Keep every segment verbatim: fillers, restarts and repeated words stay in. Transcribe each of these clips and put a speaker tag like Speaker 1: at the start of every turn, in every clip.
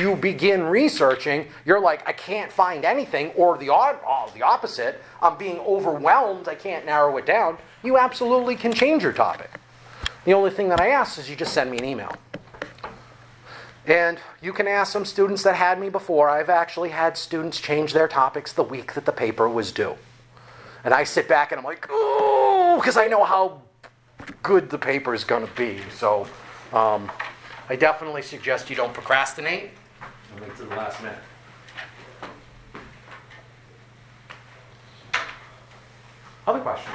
Speaker 1: you begin researching, you're like, I can't find anything, or the odd, oh, the opposite, I'm being overwhelmed, I can't narrow it down, you absolutely can change your topic. The only thing that I ask is you just send me an email. And you can ask some students that had me before. I've actually had students change their topics the week that the paper was due. And I sit back and I'm like, oh, because I know how good the paper is going to be. So um, I definitely suggest you don't procrastinate and wait to the last minute. Other questions?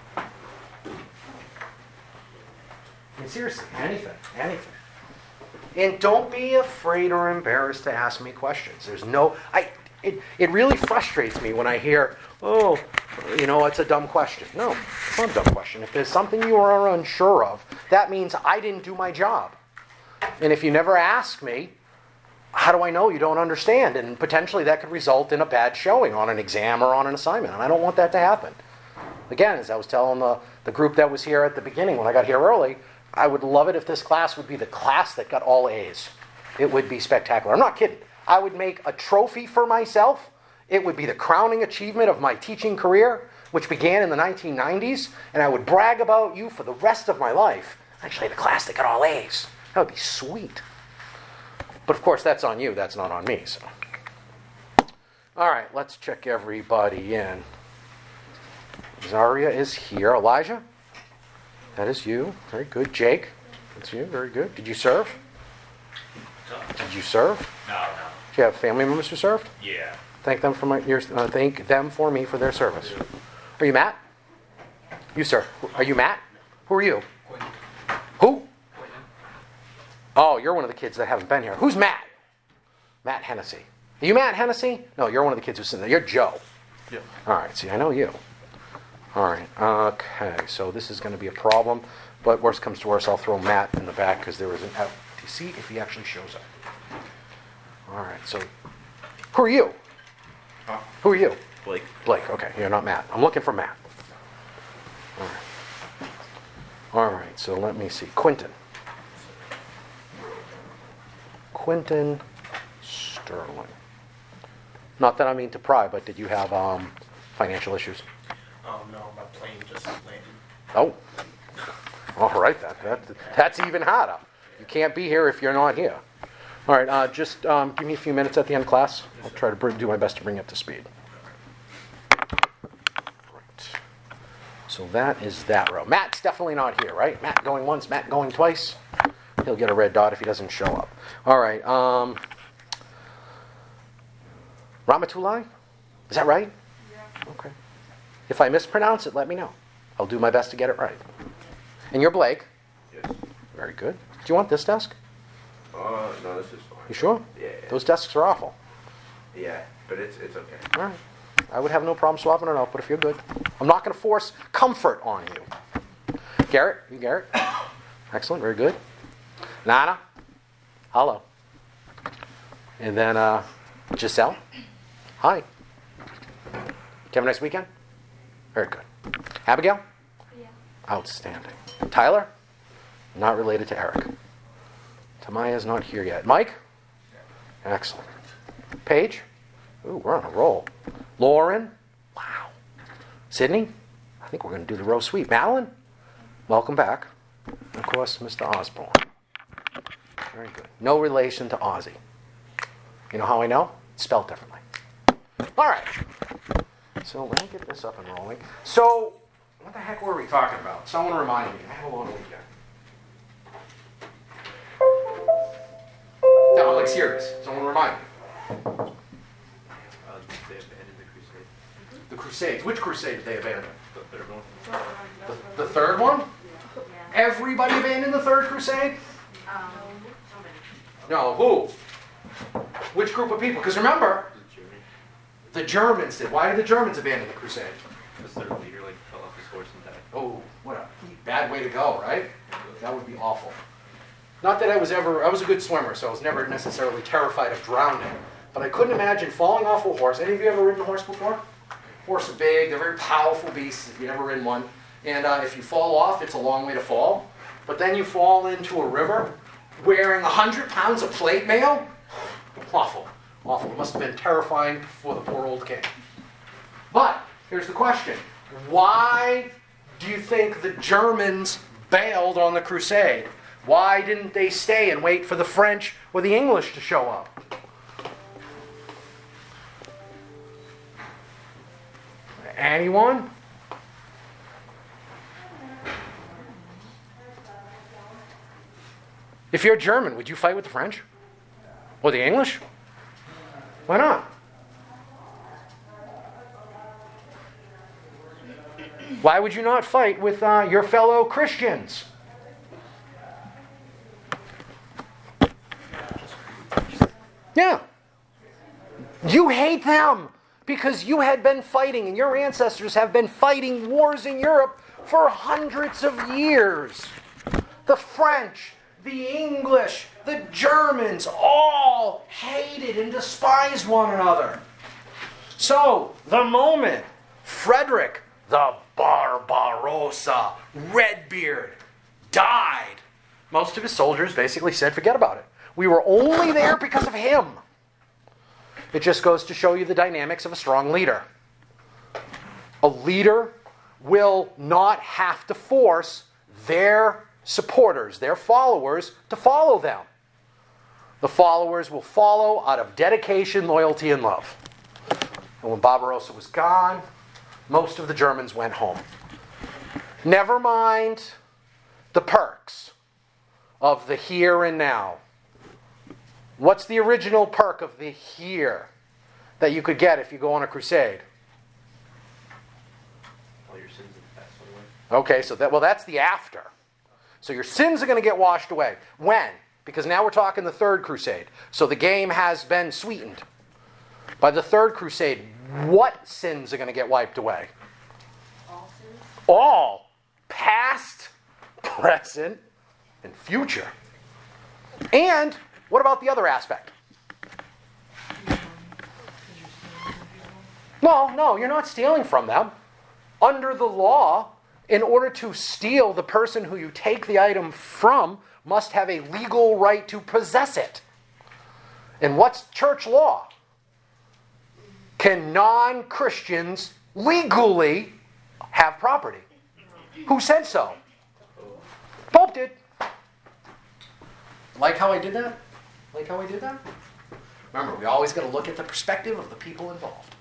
Speaker 1: I mean, seriously, anything, anything. And don't be afraid or embarrassed to ask me questions. There's no, I, it, it really frustrates me when I hear, oh, you know, it's a dumb question. No, it's not a dumb question. If there's something you are unsure of, that means I didn't do my job. And if you never ask me, how do I know you don't understand? And potentially that could result in a bad showing on an exam or on an assignment. And I don't want that to happen. Again, as I was telling the, the group that was here at the beginning when I got here early, I would love it if this class would be the class that got all A's. It would be spectacular. I'm not kidding. I would make a trophy for myself. It would be the crowning achievement of my teaching career, which began in the nineteen nineties, and I would brag about you for the rest of my life. Actually, the class that got all A's. That would be sweet. But of course, that's on you. That's not on me. So, all right, let's check everybody in. Zaria is here. Elijah? That is you. Very good. Jake? That's you. Very good. Did you serve? Did you serve?
Speaker 2: No, no.
Speaker 1: Do you have family members who served?
Speaker 2: Yeah.
Speaker 1: Thank them for my. Your, uh, thank them for me for their service. Are you Matt? You, sir. Are you Matt? Who are you?
Speaker 3: Quentin.
Speaker 1: Who?
Speaker 3: Quentin.
Speaker 1: Oh, you're one of the kids that haven't been here. Who's Matt? Matt Hennessy. Are you Matt Hennessy? No, you're one of the kids who's sitting there. You're Joe.
Speaker 3: Yeah.
Speaker 1: All right. See, I know you. All right. Okay. So this is going to be a problem, but worst comes to worst, I'll throw Matt in the back because there is an empty seat if he actually shows up. All right. So, who are you?
Speaker 3: Huh?
Speaker 1: Who are you?
Speaker 3: Blake.
Speaker 1: Blake. Okay. You're not Matt. I'm looking for Matt. All right. All right. So let me see. Quentin. Quentin Sterling. Not that I mean to pry, but did you have um, financial issues?
Speaker 3: Oh no, my plane just landed.
Speaker 1: Oh. All right, then. That, that's even harder. You can't be here if you're not here. All right, uh, just um, give me a few minutes at the end of class. I'll try to bring, do my best to bring you up to speed. Right. So that is that row. Matt's definitely not here, right? Matt going once, Matt going twice. He'll get a red dot if he doesn't show up. All right. Um, Ramatulai? Is that right? Yeah. Okay. If I mispronounce it, let me know. I'll do my best to get it right. And you're Blake?
Speaker 3: Yes.
Speaker 1: Very good. Do you want this desk?
Speaker 3: Uh, no, this is fine.
Speaker 1: You sure?
Speaker 3: Yeah. yeah.
Speaker 1: Those desks are awful.
Speaker 3: Yeah, but it's it's okay.
Speaker 1: All right. I would have no problem swapping it out, but if you're good. I'm not going to force comfort on you. Garrett? You Garrett? Excellent. Very good. Nana? Hello. And then uh, Giselle? Hi. Did you have a nice weekend? Very good. Abigail?
Speaker 4: Yeah.
Speaker 1: Outstanding. Tyler? Not related to Eric. Tamaya's not here yet. Mike? Excellent. Paige? Ooh, we're on a roll. Lauren? Wow. Sydney? I think we're going to do the row sweep. Madeline? Welcome back. Of course, Mister Osborne. Very good. No relation to Ozzy. You know how I know? It's spelled differently. All right. So let me get this up and rolling. So, what the heck were we talking about? Someone remind me. I have a long weekend. No, I'm like serious. Someone remind me.
Speaker 3: Uh, they abandoned the crusade.
Speaker 1: The Crusades. Which crusade did they abandon?
Speaker 3: The third one.
Speaker 1: The, the third one? Everybody abandoned the third crusade?
Speaker 4: Um,
Speaker 1: No, who? Which group of people? Because remember, the Germans did. Why did the Germans abandon the crusade?
Speaker 3: Because their leader like fell off his horse and died.
Speaker 1: Oh, what a bad way to go, right? That would be awful. Not that I was ever, I was a good swimmer, so I was never necessarily terrified of drowning. But I couldn't imagine falling off a horse. Any of you ever ridden a horse before? Horses are big, they're very powerful beasts if you've ever ridden one. And uh, if you fall off, it's a long way to fall. But then you fall into a river wearing one hundred pounds of plate mail. Awful. Awful. It must have been terrifying for the poor old king. But here's the question. Why do you think the Germans bailed on the crusade? Why didn't they stay and wait for the French or the English to show up? Anyone? If you're German, would you fight with the French? Or the English? Why not? Why would you not fight with uh, your fellow Christians? Yeah. You hate them because you had been fighting, and your ancestors have been fighting wars in Europe for hundreds of years. The French, the English, the Germans all hated and despised one another. So, the moment Frederick the Barbarossa, Redbeard, died, most of his soldiers basically said, forget about it. We were only there because of him. It just goes to show you the dynamics of a strong leader. A leader will not have to force their supporters, their followers, to follow them. The followers will follow out of dedication, loyalty, and love. And when Barbarossa was gone, most of the Germans went home. Never mind the perks of the here and now. What's the original perk of the here that you could get if you go on a crusade?
Speaker 3: All your sins have passed away.
Speaker 1: Okay, so that well, that's the after. So your sins are going to get washed away. When? Because now we're talking the third crusade. So the game has been sweetened. By the third crusade, what sins are going to get wiped away?
Speaker 2: All sins?
Speaker 1: All. Past, present, and future. And what about the other aspect? No, no, you're not stealing from them. Under the law, in order to steal, the person who you take the item from must have a legal right to possess it. And what's church law? Can non-Christians legally have property? Who said so? Pope did. Like how I did that? Like how I did that? Remember, we always got to look at the perspective of the people involved.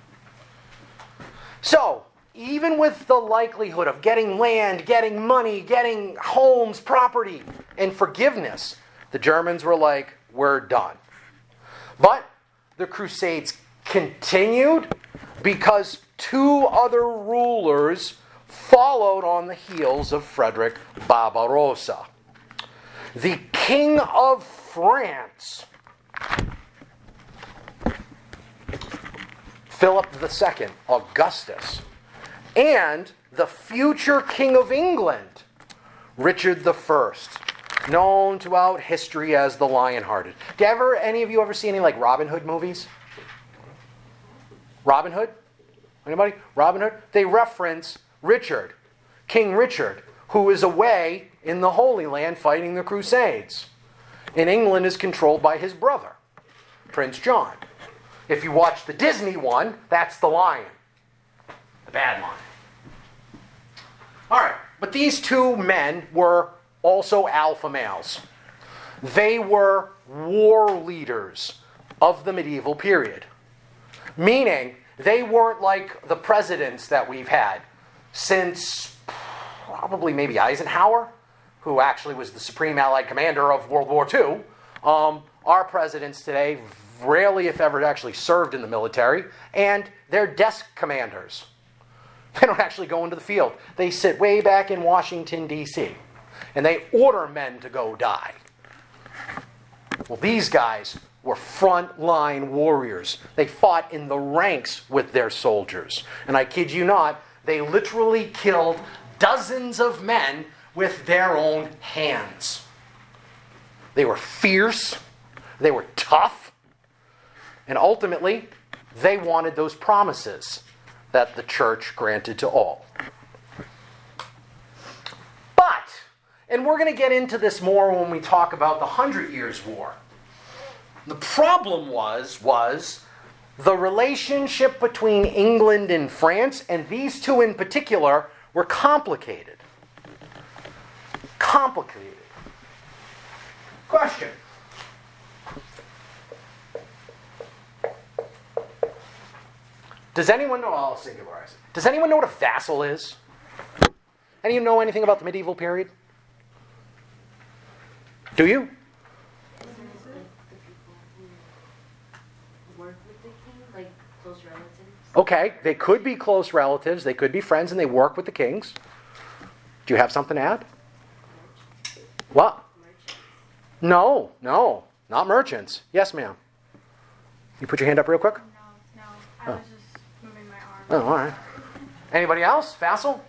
Speaker 1: So, even with the likelihood of getting land, getting money, getting homes, property, and forgiveness, the Germans were like, we're done. But the Crusades continued because two other rulers followed on the heels of Frederick Barbarossa. The King of France, Philip the Second, Augustus, and the future King of England, Richard the First, known throughout history as the Lion-Hearted. Did ever any of you ever see any like Robin Hood movies? Robin Hood? Anybody? Robin Hood? They reference Richard, King Richard, who is away in the Holy Land fighting the Crusades. And England is controlled by his brother, Prince John. If you watch the Disney one, that's the lion. The bad lion. All right, but these two men were also alpha males. They were war leaders of the medieval period. Meaning, they weren't like the presidents that we've had since probably maybe Eisenhower, who actually was the Supreme Allied Commander of World War Two. Um, our presidents today rarely, if ever, actually served in the military, and they're desk commanders. They don't actually go into the field. They sit way back in Washington, D C, and they order men to go die. Well, these guys were front-line warriors. They fought in the ranks with their soldiers. And I kid you not, they literally killed dozens of men with their own hands. They were fierce. They were tough. And ultimately, they wanted those promises that the church granted to all. But, and we're going to get into this more when we talk about the Hundred Years' War. The problem was, was the relationship between England and France, and these two in particular, were complicated. Complicated. Question. Does anyone know, I'll singularize it. Does anyone know what a vassal is? Any of you know anything about the medieval period? Do you?
Speaker 2: Isn't it like the people who work with the king, like close relatives?
Speaker 1: Okay, they could be close relatives, they could be friends, and they work with the kings. Do you have something to add? What?
Speaker 2: Merchants.
Speaker 1: No, no, not merchants. Yes, ma'am. You put your hand up real quick?
Speaker 4: No, no. I
Speaker 1: Oh.
Speaker 4: was just moving my arm.
Speaker 1: Oh, all right. Anybody else? Vassal?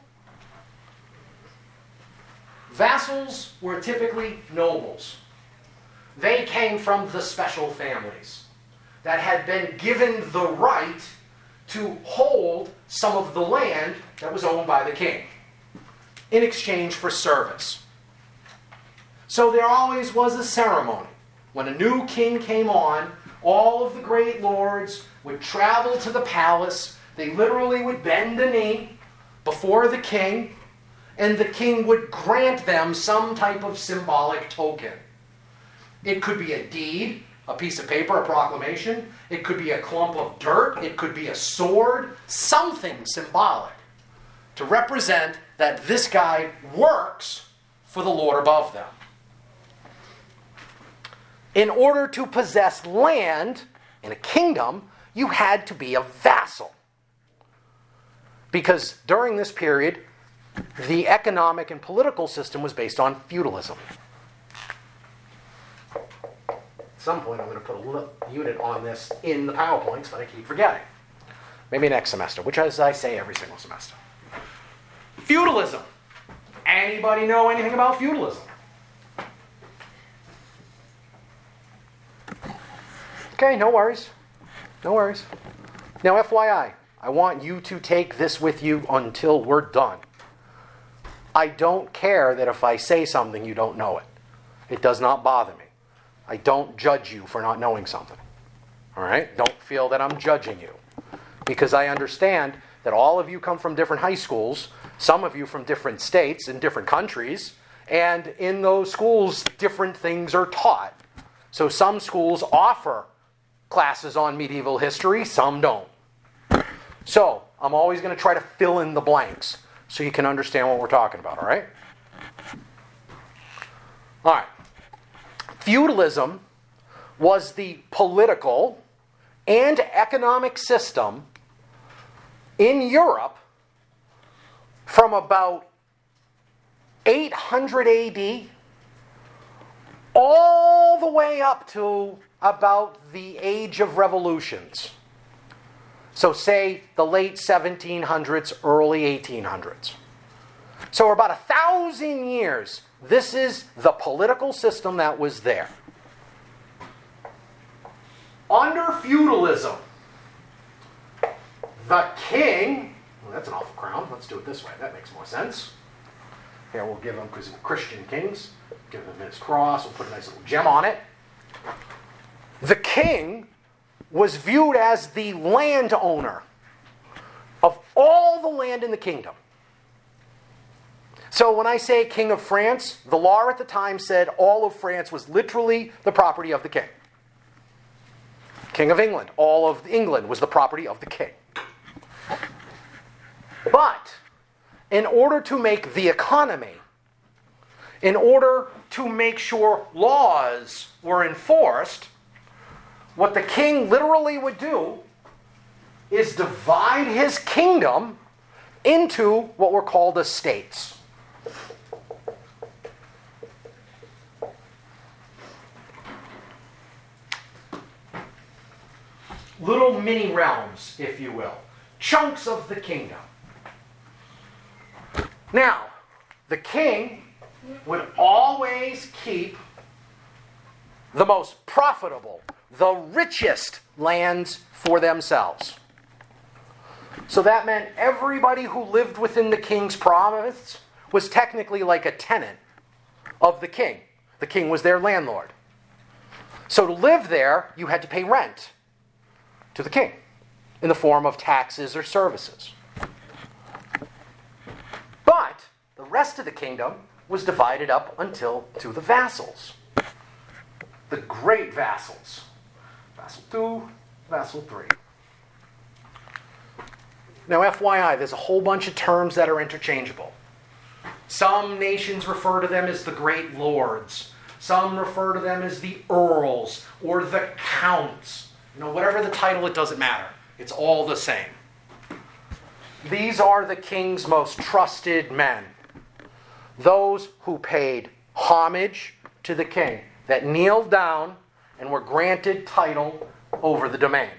Speaker 1: Vassals were typically nobles. They came from the special families that had been given the right to hold some of the land that was owned by the king in exchange for service. So there always was a ceremony. When a new king came on, all of the great lords would travel to the palace. They literally would bend the knee before the king, and the king would grant them some type of symbolic token. It could be a deed, a piece of paper, a proclamation. It could be a clump of dirt. It could be a sword, something symbolic to represent that this guy works for the Lord above them. In order to possess land in a kingdom, you had to be a vassal. Because during this period, the economic and political system was based on feudalism. At some point, I'm going to put a li- unit on this in the PowerPoints, but I keep forgetting. Maybe next semester, which as I say every single semester. Feudalism. Anybody know anything about feudalism? Okay, no worries. No worries. Now, F Y I, I want you to take this with you until we're done. I don't care that if I say something, you don't know it. It does not bother me. I don't judge you for not knowing something. All right? Don't feel that I'm judging you. Because I understand that all of you come from different high schools, some of you from different states and different countries, and in those schools, different things are taught. So some schools offer classes on medieval history, some don't. So I'm always going to try to fill in the blanks so you can understand what we're talking about, all right? All right. Feudalism was the political and economic system in Europe from about eight hundred A D all the way up to about the Age of Revolutions. So say the late seventeen hundreds, early eighteen hundreds. So about a thousand years, this is the political system that was there. Under feudalism, the king, well, that's an awful crown. Let's do it this way. That makes more sense. Here we'll give him, because he's Christian kings, give him his cross. We'll put a nice little gem on it. The king was viewed as the landowner of all the land in the kingdom. So when I say King of France, the law at the time said all of France was literally the property of the king. King of England, all of England was the property of the king. But in order to make the economy, in order to make sure laws were enforced, what the king literally would do is divide his kingdom into what were called estates. Little mini realms, if you will. Chunks of the kingdom. Now, the king would always keep the most profitable, the richest lands for themselves. So that meant everybody who lived within the king's province was technically like a tenant of the king. The king was their landlord. So to live there, you had to pay rent to the king in the form of taxes or services. But the rest of the kingdom was divided up until to the vassals. The great vassals. Vassal two, vassal three. Now, F Y I, there's a whole bunch of terms that are interchangeable. Some nations refer to them as the great lords. Some refer to them as the earls or the counts. You know, whatever the title, it doesn't matter. It's all the same. These are the king's most trusted men. Those who paid homage to the king, that kneeled down and were granted title over the domain.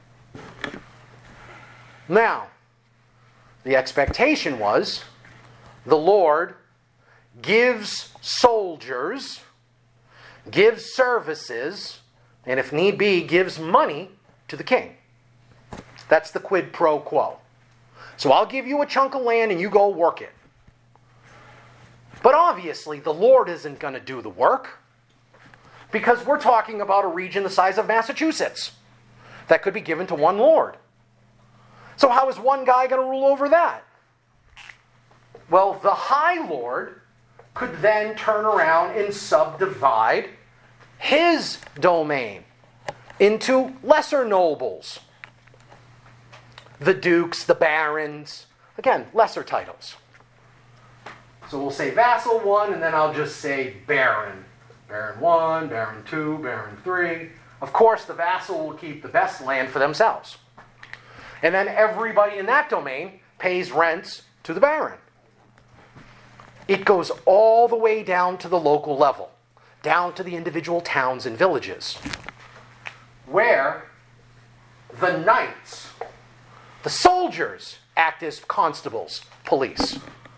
Speaker 1: Now, the expectation was the Lord gives soldiers, gives services, and if need be, gives money to the king. That's the quid pro quo. So I'll give you a chunk of land and you go work it. But obviously, the Lord isn't going to do the work because we're talking about a region the size of Massachusetts that could be given to one lord. So how is one guy going to rule over that? Well, the High Lord could then turn around and subdivide his domain into lesser nobles. The dukes, the barons, again, lesser titles. So we'll say vassal one, and then I'll just say baron. Baron one, baron two, baron three. Of course, the vassal will keep the best land for themselves. And then everybody in that domain pays rents to the baron. It goes all the way down to the local level, down to the individual towns and villages, where the knights, the soldiers, act as constables, police.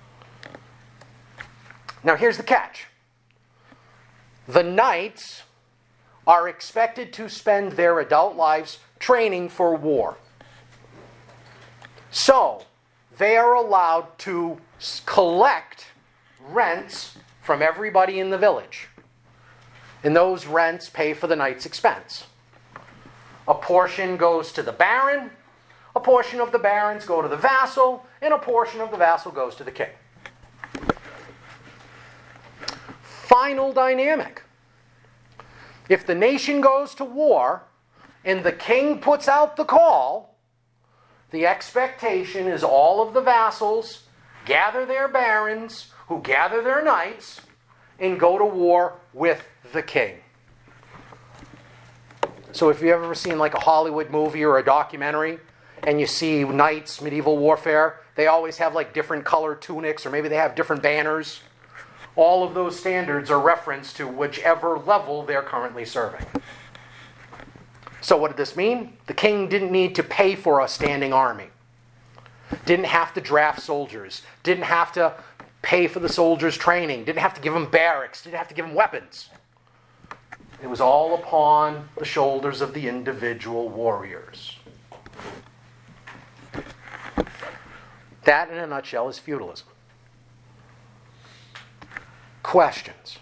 Speaker 1: Now here's the catch. The knights are expected to spend their adult lives training for war. So, they are allowed to collect rents from everybody in the village. And those rents pay for the knight's expense. A portion goes to the baron, a portion of the barons go to the vassal, and a portion of the vassal goes to the king. Final dynamic. If the nation goes to war and the king puts out the call, the expectation is all of the vassals gather their barons, who gather their knights, and go to war with the king. So if you've ever seen like a Hollywood movie or a documentary, and you see knights, medieval warfare, they always have like different colored tunics, or maybe they have different banners. All of those standards are referenced to whichever level they're currently serving. So what did this mean? The king didn't need to pay for a standing army. Didn't have to draft soldiers. Didn't have to pay for the soldiers' training. Didn't have to give them barracks. Didn't have to give them weapons. It was all upon the shoulders of the individual warriors. That, in a nutshell, is feudalism. Questions?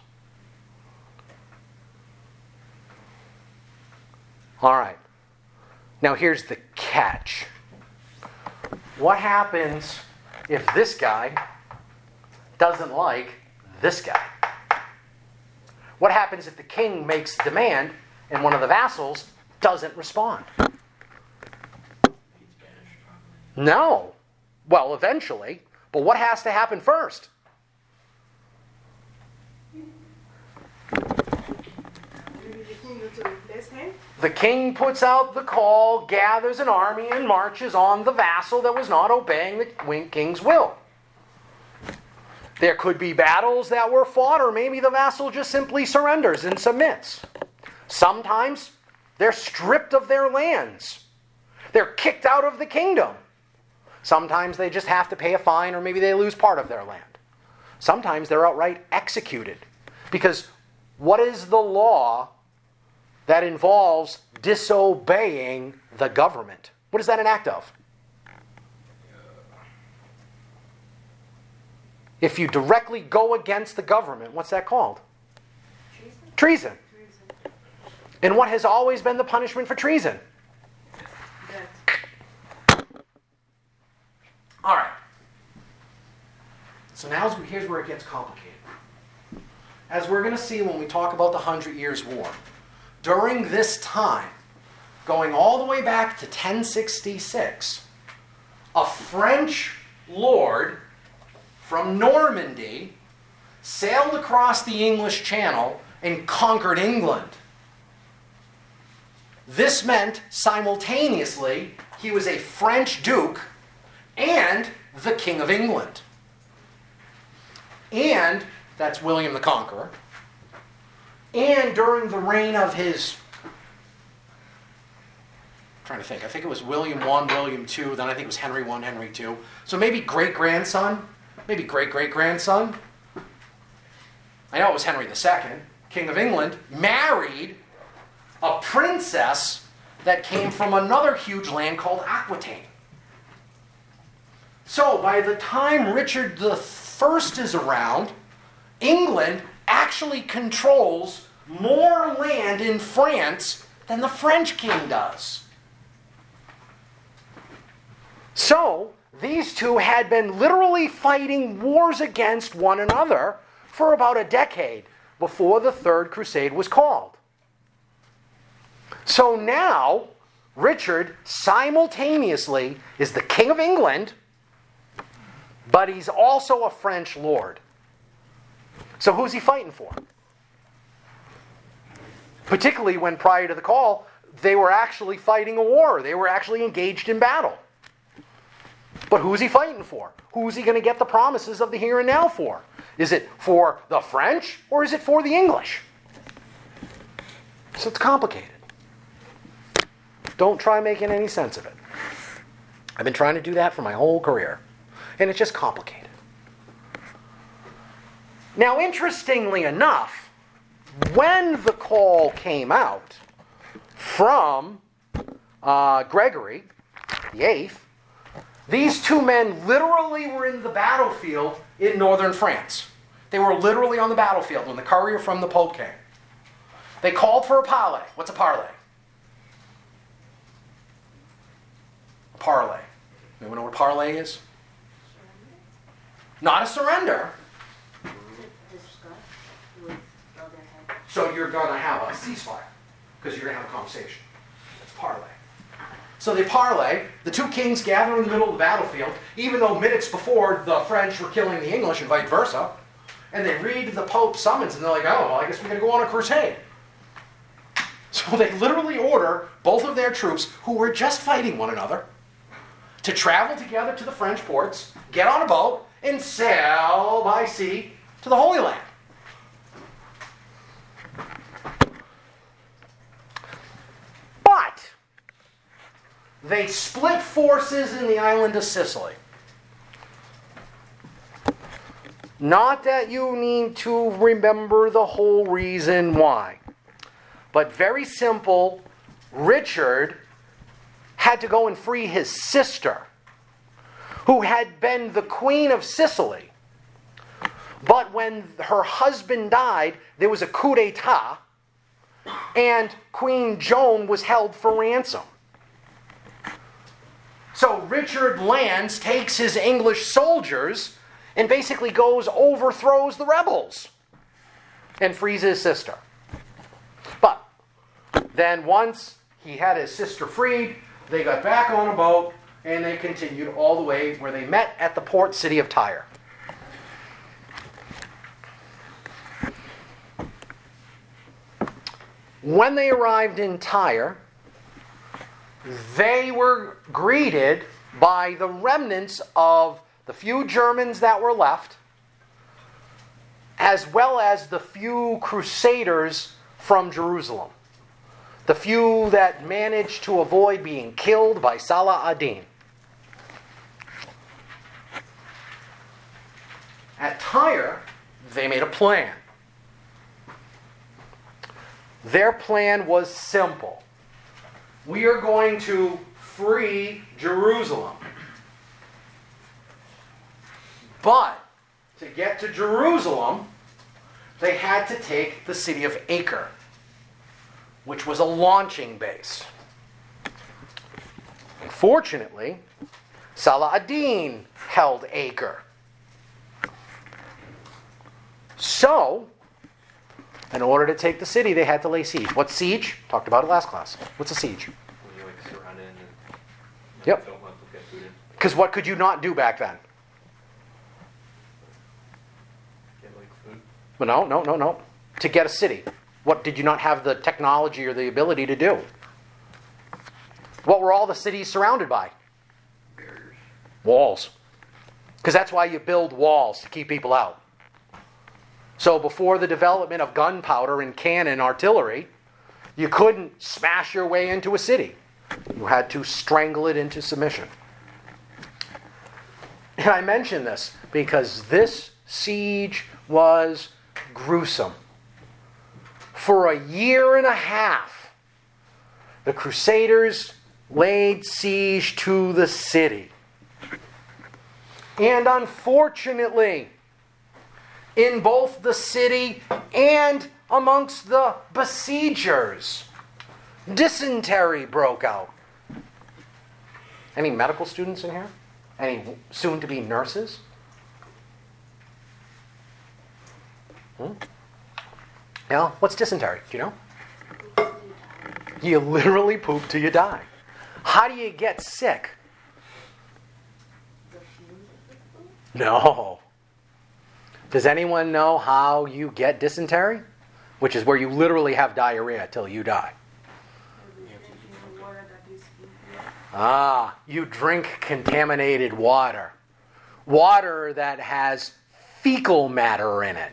Speaker 1: All right. Now here's the catch. What happens if this guy doesn't like this guy? What happens if the king makes the demand and one of the vassals doesn't respond? No. Well, eventually. But what has to happen first? The king puts out the call, gathers an army, and marches on the vassal that was not obeying the king's will. There could be battles that were fought, or maybe the vassal just simply surrenders and submits. Sometimes they're stripped of their lands. They're kicked out of the kingdom. Sometimes they just have to pay a fine, or maybe they lose part of their land. Sometimes they're outright executed. Because what is the law that involves disobeying the government? What is that an act of? If you directly go against the government, what's that called? Treason. Treason. And what has always been the punishment for treason?
Speaker 2: Death.
Speaker 1: All right. So now here's where it gets complicated. As we're going to see when we talk about the Hundred Years' War, during this time, going all the way back to ten sixty-six, a French lord from Normandy sailed across the English Channel and conquered England. This meant simultaneously he was a French duke and the King of England. And that's William the Conqueror. And during the reign of his, I'm trying to think, I think it was William the First, William the Second, then I think it was Henry the First, Henry the Second. So maybe great-grandson, maybe great-great-grandson. I know it was Henry the Second, King of England, married a princess that came from another huge land called Aquitaine. So by the time Richard the First is around, England actually controls more land in France than the French king does. So these two had been literally fighting wars against one another for about a decade before the Third Crusade was called. So now, Richard simultaneously is the King of England, but he's also a French lord. So who's he fighting for? Particularly when prior to the call, they were actually fighting a war. They were actually engaged in battle. But who's he fighting for? Who's he going to get the promises of the here and now for? Is it for the French or is it for the English? So it's complicated. Don't try making any sense of it. I've been trying to do that for my whole career. And it's just complicated. Now, interestingly enough, when the call came out from uh, Gregory the Eighth, these two men literally were in the battlefield in northern France. They were literally on the battlefield when the courier from the Pope came. They called for a parley. What's a parley? Parley. Anyone know what parley is? Not a surrender.
Speaker 2: Discuss with other head.
Speaker 1: So you're going to have a ceasefire because you're going to have a conversation. That's parley. So they parley. The two kings gather in the middle of the battlefield, even though minutes before the French were killing the English and vice versa. And they read the Pope's summons and they're like, oh, well, I guess we're going to go on a crusade. So they literally order both of their troops, who were just fighting one another, to travel together to the French ports, get on a boat, and sail by sea to the Holy Land. But they split forces in the island of Sicily. Not that you need to remember the whole reason why, but very simple. Richard had to go and free his sister, who had been the Queen of Sicily. But when her husband died, there was a coup d'etat, and Queen Joan was held for ransom. So Richard lands, takes his English soldiers, and basically goes, overthrows the rebels, and frees his sister. But then once he had his sister freed, they got back on a boat, and they continued all the way where they met at the port city of Tyre. When they arrived in Tyre, they were greeted by the remnants of the few Germans that were left, as well as the few crusaders from Jerusalem. The few that managed to avoid being killed by Salah ad-Din. At Tyre, they made a plan. Their plan was simple. We are going to free Jerusalem. But to get to Jerusalem, they had to take the city of Acre. which was a launching base. Unfortunately, Salah ad-Din held Acre. So, in order to take the city, they had to lay siege. What's siege? Talked about it last class. What's a siege?
Speaker 3: When you like surround it and like,
Speaker 1: Yep.
Speaker 3: don't want to get food in.
Speaker 1: Because what could you not do back then?
Speaker 3: Get like food.
Speaker 1: Well, no, no, no, no. To get a city, what did you not have the technology or the ability to do? What were all the cities surrounded by?
Speaker 3: Barriers.
Speaker 1: Walls. Because that's why you build walls, to keep people out. So before the development of gunpowder and cannon artillery, you couldn't smash your way into a city. You had to strangle it into submission. And I mention this because this siege was gruesome. For a year and a half, the Crusaders laid siege to the city. And unfortunately, in both the city and amongst the besiegers, dysentery broke out. Any medical students in here? Any soon-to-be nurses? Hmm? Yeah, what's dysentery? Do you know? You literally poop till you die. How do you get sick?
Speaker 2: The fumes of the food?
Speaker 1: No. Does anyone know how you get dysentery? Which is where you literally have diarrhea till you die.
Speaker 4: Drinking the water that these people.
Speaker 1: Ah, you drink contaminated water. Water that has fecal matter in it.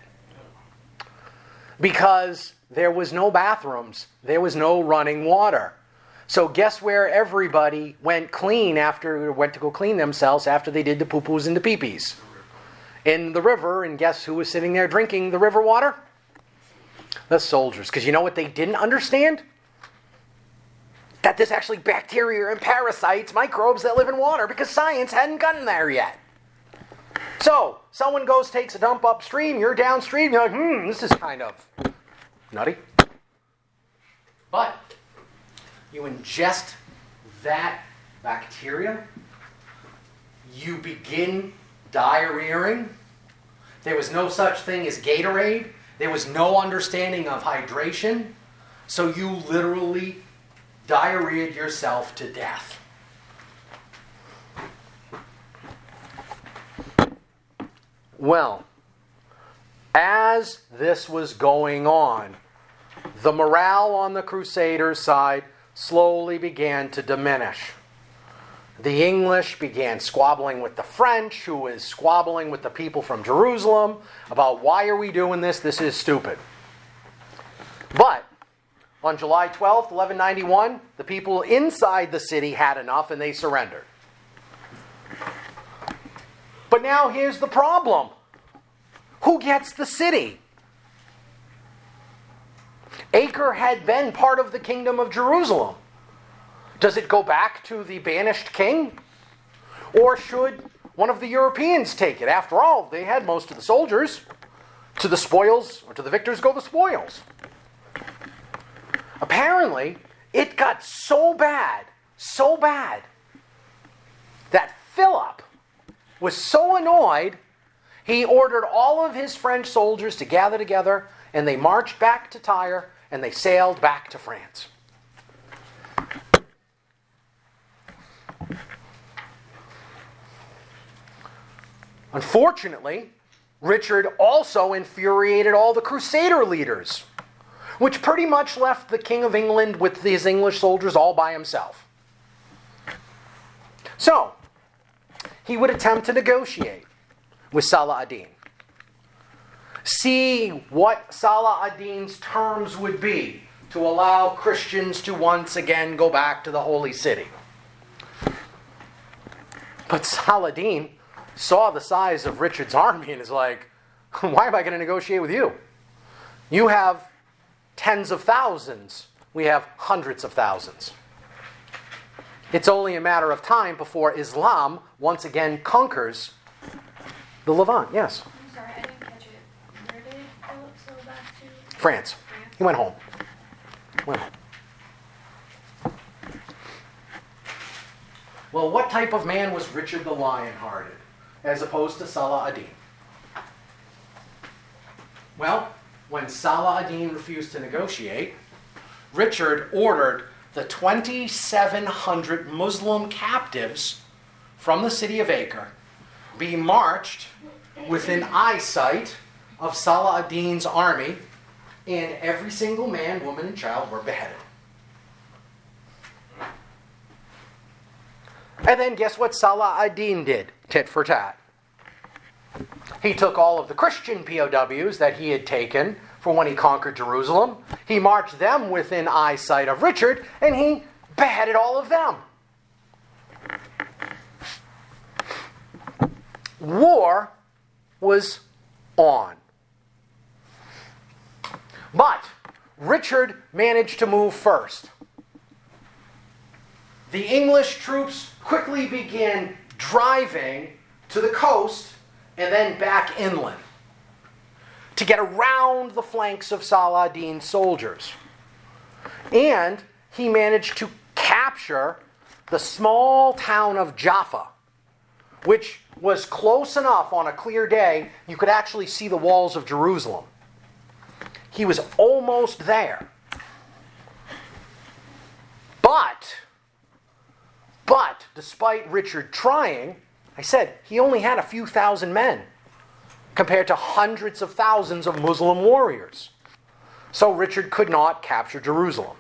Speaker 1: Because there was no bathrooms. There was no running water. So guess where everybody went clean after, went to go clean themselves after they did the poo-poos and the pee-pees? In the river, and guess who was sitting there drinking the river water? The soldiers. Because you know what they didn't understand? That there's actually bacteria and parasites, microbes that live in water, because science hadn't gotten there yet. So, someone goes, takes a dump upstream, you're downstream, you're like, hmm, this is kind of nutty. But, you ingest that bacteria, you begin diarrheaing. There was no such thing as Gatorade. There was no understanding of hydration. So you literally diarrheaed yourself to death. Well, as this was going on, the morale on the Crusaders' side slowly began to diminish. The English began squabbling with the French, who was squabbling with the people from Jerusalem about why are we doing this? This is stupid. But on July twelfth, eleven ninety-one, the people inside the city had enough and they surrendered. But now here's the problem. Who gets the city? Acre had been part of the kingdom of Jerusalem. Does it go back to the banished king? Or should one of the Europeans take it? After all, they had most of the soldiers. To the spoils, or to the victors go the spoils. Apparently, it got so bad, so bad, that Philip was so annoyed, he ordered all of his French soldiers to gather together, and they marched back to Tyre, and they sailed back to France. Unfortunately, Richard also infuriated all the Crusader leaders, which pretty much left the King of England with his English soldiers all by himself. So, he would attempt to negotiate with Salah ad-Din. See what Salah ad-Din's terms would be to allow Christians to once again go back to the Holy City. But Saladin saw the size of Richard's army and is like, why am I going to negotiate with you? You have tens of thousands. We have hundreds of thousands. It's only a matter of time before Islam once again conquers the Levant. Yes?
Speaker 4: I'm sorry, I didn't catch it. Where did Philip sail back to?
Speaker 1: France.
Speaker 4: France?
Speaker 1: He went home. Went home. Well, what type of man was Richard the Lion-Hearted as opposed to Salah ad-Din? Well, when Salah ad-Din refused to negotiate, Richard ordered the twenty-seven hundred Muslim captives from the city of Acre be marched within eyesight of Salah ad-Din's army, and every single man, woman, and child were beheaded. And then guess what Salah ad-Din did, tit for tat? He took all of the Christian P O Ws that he had taken for when he conquered Jerusalem. He marched them within eyesight of Richard, and he beheaded all of them. War was on. But Richard managed to move first. The English troops quickly began driving to the coast and then back inland to get around the flanks of Salah ad-Din's soldiers. And he managed to capture the small town of Jaffa, which was close enough on a clear day you could actually see the walls of Jerusalem. He was almost there. But, but, despite Richard trying, I said he only had a few thousand men compared to hundreds of thousands of Muslim warriors. So Richard could not capture Jerusalem.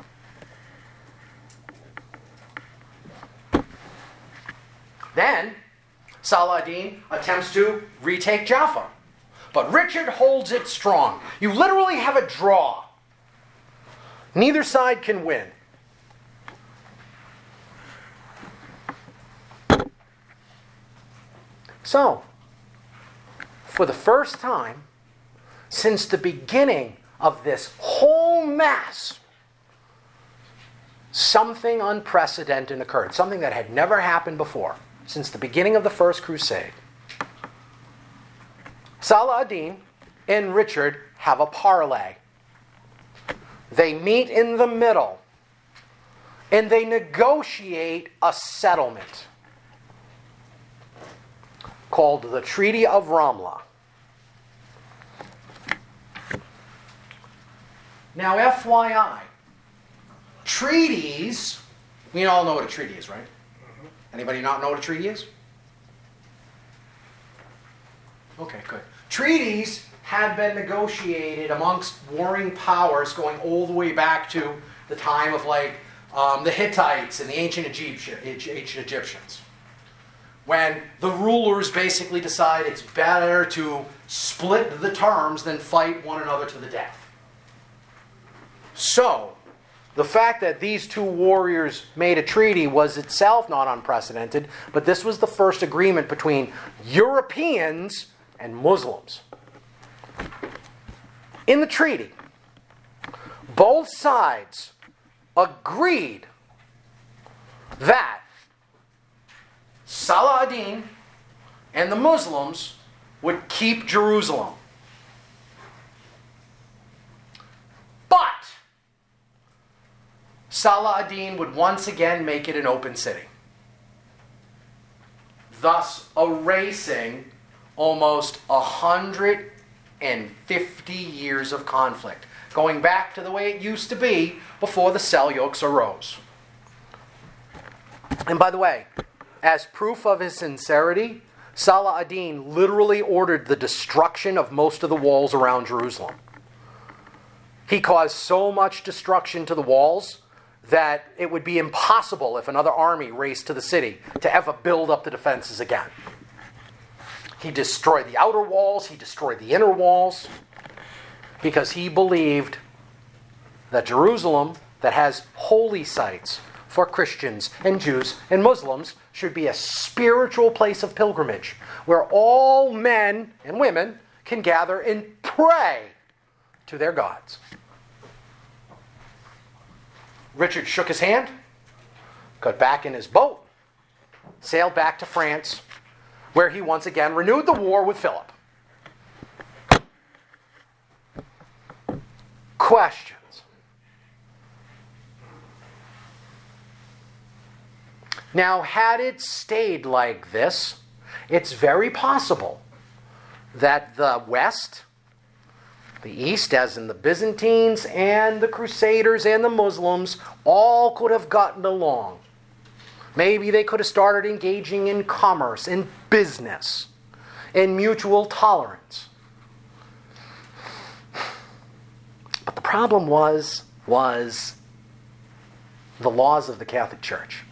Speaker 1: Then, Salah ad-Din attempts to retake Jaffa. But Richard holds it strong. You literally have a draw. Neither side can win. So, for the first time since the beginning of this whole mess, something unprecedented occurred. Something that had never happened before since the beginning of the First Crusade. Salah ad-Din and Richard have a parley. They meet in the middle and they negotiate a settlement called the Treaty of Ramla. Now, F Y I, treaties, we all know what a treaty is, right? Anybody not know what a treaty is? Okay, good. Treaties have been negotiated amongst warring powers going all the way back to the time of like um, the Hittites and the ancient Egyptian, ancient Egyptians. When the rulers basically decide it's better to split the terms than fight one another to the death. So, the fact that these two warriors made a treaty was itself not unprecedented, but this was the first agreement between Europeans and Muslims. In the treaty, both sides agreed that Salah ad-Din and the Muslims would keep Jerusalem. But Salah ad-Din would once again make it an open city, thus erasing almost one hundred fifty years of conflict, going back to the way it used to be before the Seljuks arose. And by the way, as proof of his sincerity, Salah ad-Din literally ordered the destruction of most of the walls around Jerusalem. He caused so much destruction to the walls that it would be impossible if another army raced to the city to ever build up the defenses again. He destroyed the outer walls, he destroyed the inner walls, because he believed that Jerusalem, that has holy sites for Christians and Jews and Muslims, should be a spiritual place of pilgrimage where all men and women can gather and pray to their gods. Richard shook his hand, got back in his boat, sailed back to France, where he once again renewed the war with Philip. Questions? Now, had it stayed like this, it's very possible that the West, the East, as in the Byzantines and the Crusaders and the Muslims, all could have gotten along. Maybe they could have started engaging in commerce, in business, in mutual tolerance. But the problem was, was the laws of the Catholic Church.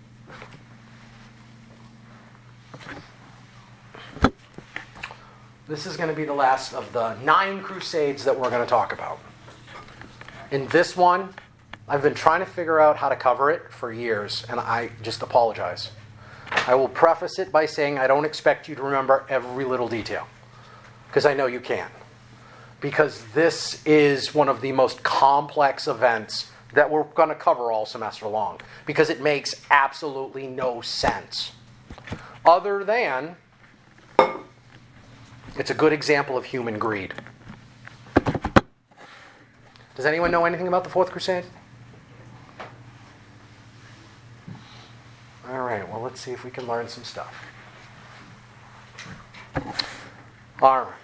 Speaker 1: This is going to be the last of the nine crusades that we're going to talk about. In this one, I've been trying to figure out how to cover it for years, and I just apologize. I will preface it by saying I don't expect you to remember every little detail, because I know you can. Because this is one of the most complex events that we're going to cover all semester long, because it makes absolutely no sense. Other than, it's a good example of human greed. Does anyone know anything about the Fourth Crusade? All right, well, let's see if we can learn some stuff. All right.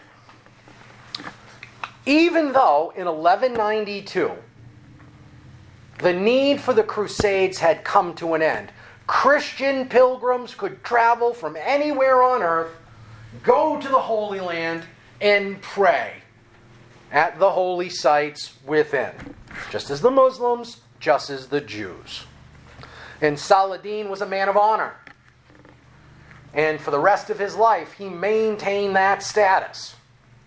Speaker 1: Even though in eleven ninety-two, the need for the Crusades had come to an end, Christian pilgrims could travel from anywhere on earth, go to the Holy Land, and pray at the holy sites within, just as the Muslims, just as the Jews. And Saladin was a man of honor. And for the rest of his life, he maintained that status.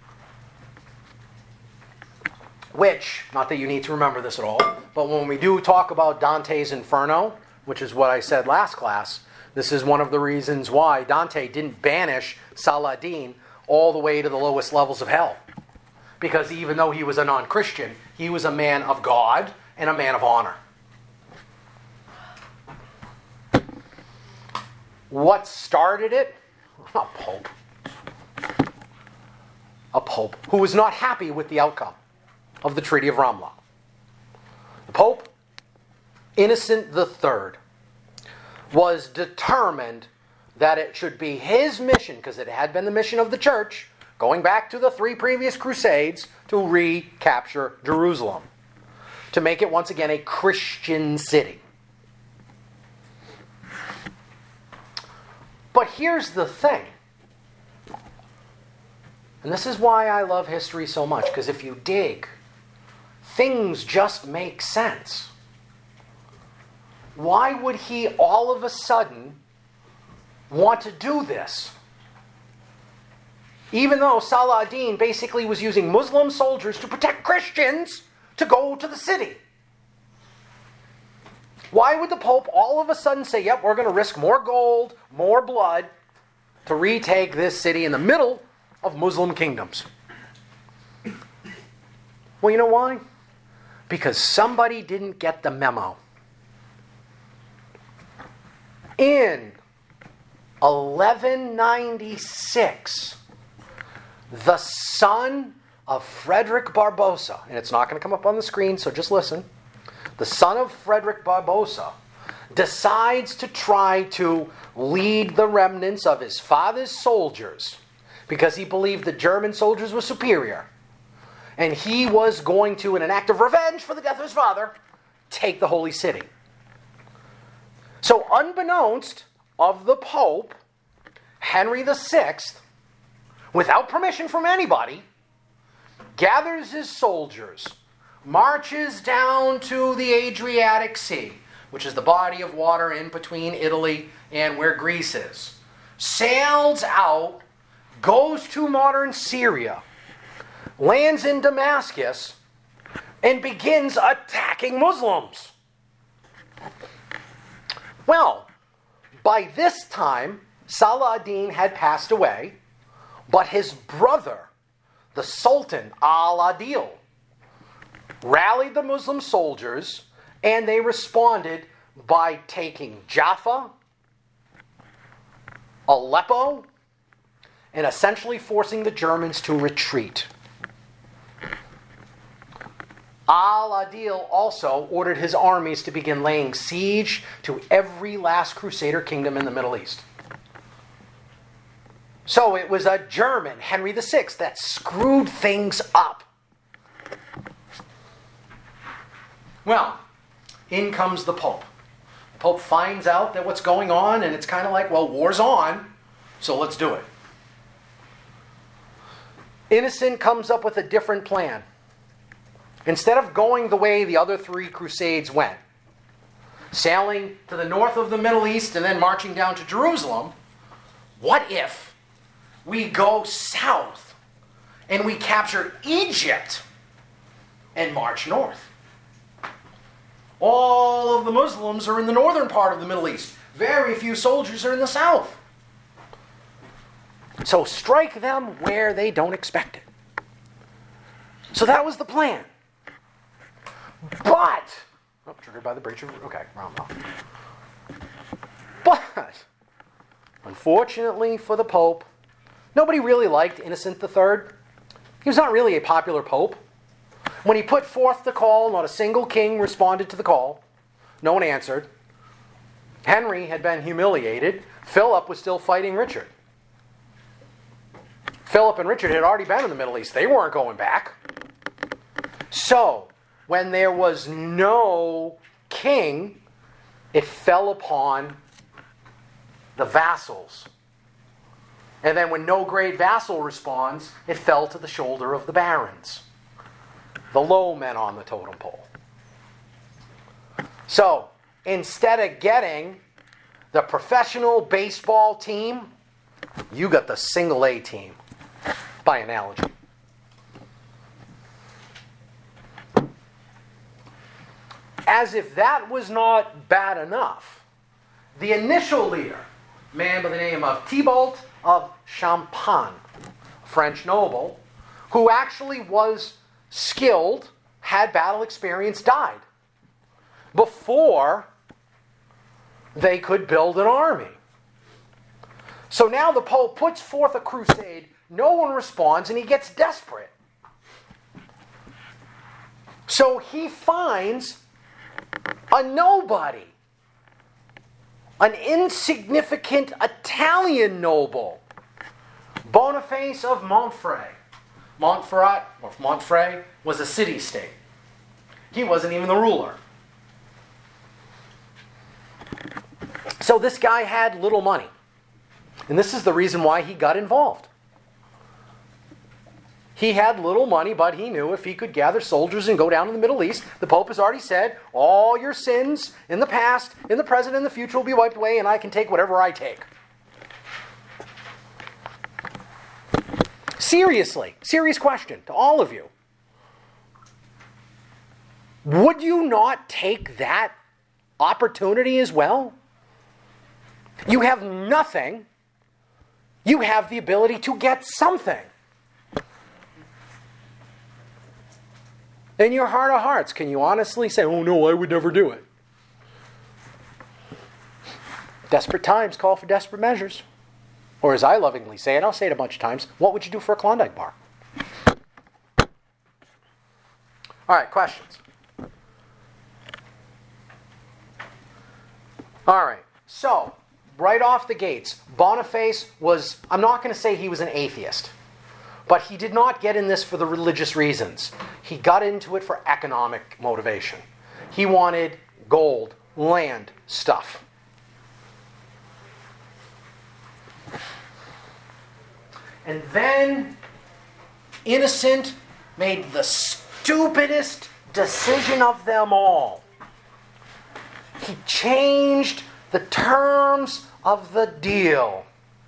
Speaker 1: Which, not that you need to remember this at all, but when we do talk about Dante's Inferno, which is what I said last class, this is one of the reasons why Dante didn't banish Saladin all the way to the lowest levels of hell. Because even though he was a non-Christian, he was a man of God and a man of honor. What started it? A pope. A pope who was not happy with the outcome of the Treaty of Ramla. The Pope, Innocent the Third, was determined that it should be his mission, because it had been the mission of the church, going back to the three previous crusades, to recapture Jerusalem, to make it once again a Christian city. But here's the thing, and this is why I love history so much, because if you dig, things just make sense. Why would he all of a sudden want to do this? Even though Saladin basically was using Muslim soldiers to protect Christians to go to the city. Why would the Pope all of a sudden say, yep, we're going to risk more gold, more blood to retake this city in the middle of Muslim kingdoms? Well, you know why? Because somebody didn't get the memo. In eleven ninety-six, the son of Frederick Barbarossa, and it's not going to come up on the screen, so just listen. The son of Frederick Barbarossa decides to try to lead the remnants of his father's soldiers because he believed the German soldiers were superior. And he was going to, in an act of revenge for the death of his father, take the holy city. So unbeknownst of the Pope, Henry the Sixth, without permission from anybody, gathers his soldiers, marches down to the Adriatic Sea, which is the body of water in between Italy and where Greece is, sails out, goes to modern Syria, lands in Damascus, and begins attacking Muslims. Well, by this time, Saladin had passed away, but his brother, the Sultan Al-Adil, rallied the Muslim soldiers, and they responded by taking Jaffa, Aleppo, and essentially forcing the Germans to retreat. Al-Adil also ordered his armies to begin laying siege to every last Crusader kingdom in the Middle East. So it was a German, Henry the Sixth, that screwed things up. Well, in comes the Pope. The Pope finds out that what's going on, and it's kind of like, well, war's on, so let's do it. Innocent comes up with a different plan. Instead of going the way the other three crusades went, sailing to the north of the Middle East and then marching down to Jerusalem, what if we go south and we capture Egypt and march north? All of the Muslims are in the northern part of the Middle East. Very few soldiers are in the south. So strike them where they don't expect it. So that was the plan. But, oh, triggered by the breach of, okay, wrong mouth. But, unfortunately for the Pope, nobody really liked Innocent the Third. He was not really a popular Pope. When he put forth the call, not a single king responded to the call. No one answered. Henry had been humiliated. Philip was still fighting Richard. Philip and Richard had already been in the Middle East. They weren't going back. So, when there was no king, it fell upon the vassals. And then when no great vassal responds, it fell to the shoulder of the barons, the low men on the totem pole. So, instead of getting the professional baseball team, you got the single A team, by analogy. As if that was not bad enough, the initial leader, a man by the name of Thibault of Champagne, a French noble, who actually was skilled, had battle experience, died before they could build an army. So now the Pope puts forth a crusade, no one responds, and he gets desperate. So he finds a nobody, an insignificant Italian noble, Boniface of Montfray. Montferrat, or Montfray, was a city-state. He wasn't even the ruler. So this guy had little money. And this is the reason why he got involved. He had little money, but he knew if he could gather soldiers and go down to the Middle East, the Pope has already said, all your sins in the past, in the present, and the future will be wiped away, and I can take whatever I take. Seriously, serious question to all of you. Would you not take that opportunity as well? You have nothing. You have the ability to get something. In your heart of hearts, can you honestly say, oh no, I would never do it? Desperate times call for desperate measures. Or as I lovingly say it, I'll say it a bunch of times, what would you do for a Klondike bar? All right, questions? All right, so right off the gates, Boniface was, I'm not going to say he was an atheist, but he did not get in this for the religious reasons. He got into it for economic motivation. He wanted gold, land, stuff. And then Innocent made the stupidest decision of them all. He changed the terms of the deal.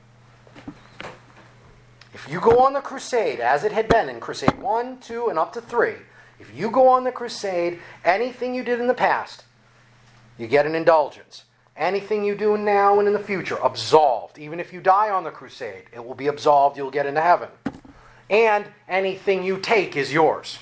Speaker 1: If you go on the crusade, as it had been in Crusade one, two, and up to three, if you go on the crusade, anything you did in the past, you get an indulgence. Anything you do now and in the future, absolved. Even if you die on the crusade, it will be absolved, you'll get into heaven. And anything you take is yours.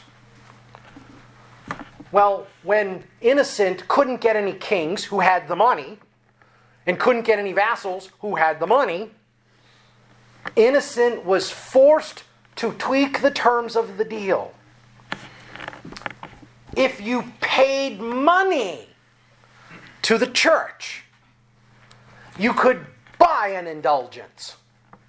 Speaker 1: Well, when Innocent couldn't get any kings who had the money, and couldn't get any vassals who had the money, Innocent was forced to tweak the terms of the deal. if you paid money to the church, you could buy an indulgence.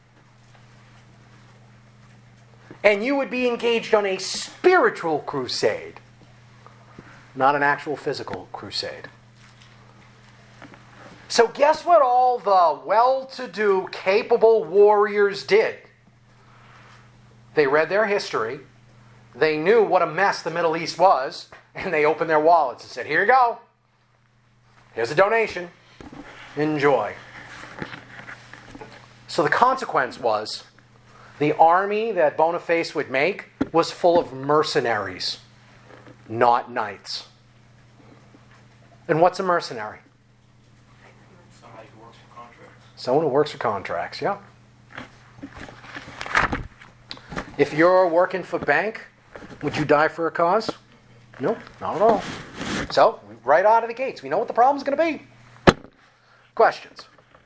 Speaker 1: And you would be engaged on a spiritual crusade, not an actual physical crusade. So guess what all the well-to-do, capable warriors did? They read their history, they knew what a mess the Middle East was, and they opened their wallets and said, here you go. Here's a donation. Enjoy. So the consequence was, the army that Boniface would make was full of mercenaries, not knights. And what's a mercenary?
Speaker 3: Somebody who works for contracts.
Speaker 1: Someone who works for contracts, yeah. If you're working for bank, would you die for a cause? Nope, not at all. So, right out of the gates, we know what the problem's going to be. Questions?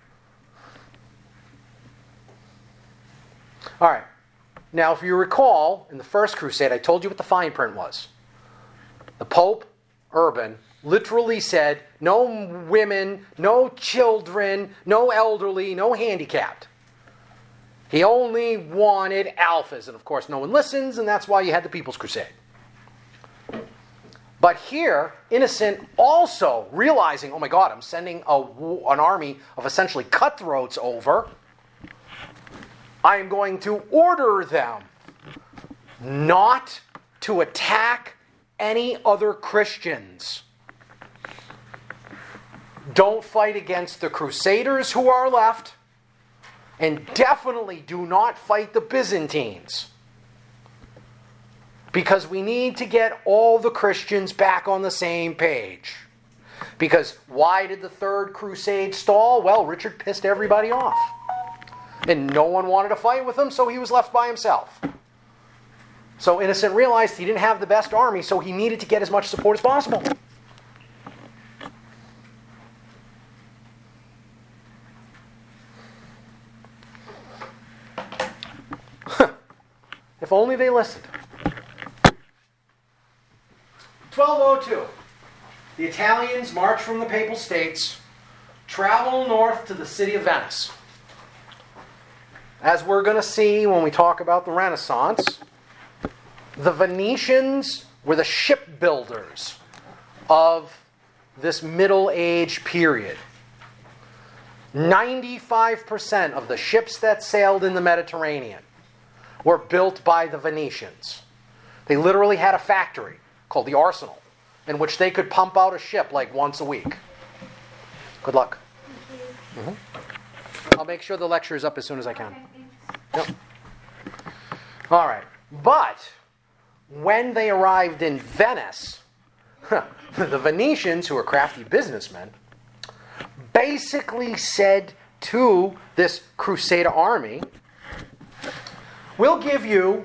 Speaker 1: All right. Now, if you recall, in the first crusade, I told you what the fine print was. The Pope, Urban, literally said, no women, no children, no elderly, no handicapped. He only wanted alphas. And of course, no one listens, and that's why you had the People's Crusade. But here, Innocent also realizing, oh my God, I'm sending a, an army of essentially cutthroats over. I am going to order them not to attack any other Christians. Don't fight against the Crusaders who are left, and definitely do not fight the Byzantines. Because we need to get all the Christians back on the same page. Because why did the Third Crusade stall? Well, Richard pissed everybody off. And no one wanted to fight with him, so he was left by himself. So Innocent realized he didn't have the best army, so he needed to get as much support as possible. If only they listened. twelve oh two. The Italians march from the Papal States, travel north to the city of Venice. As we're going to see when we talk about the Renaissance, the Venetians were the shipbuilders of this Middle Age period. ninety-five percent of the ships that sailed in the Mediterranean were built by the Venetians. They literally had a factory called the Arsenal in which they could pump out a ship like once a week. Good luck. Mm-hmm. I'll make sure the lecture is up as soon as I can. Yep. All right. But when they arrived in Venice, the Venetians, who were crafty businessmen, basically said to this Crusader army, we'll give you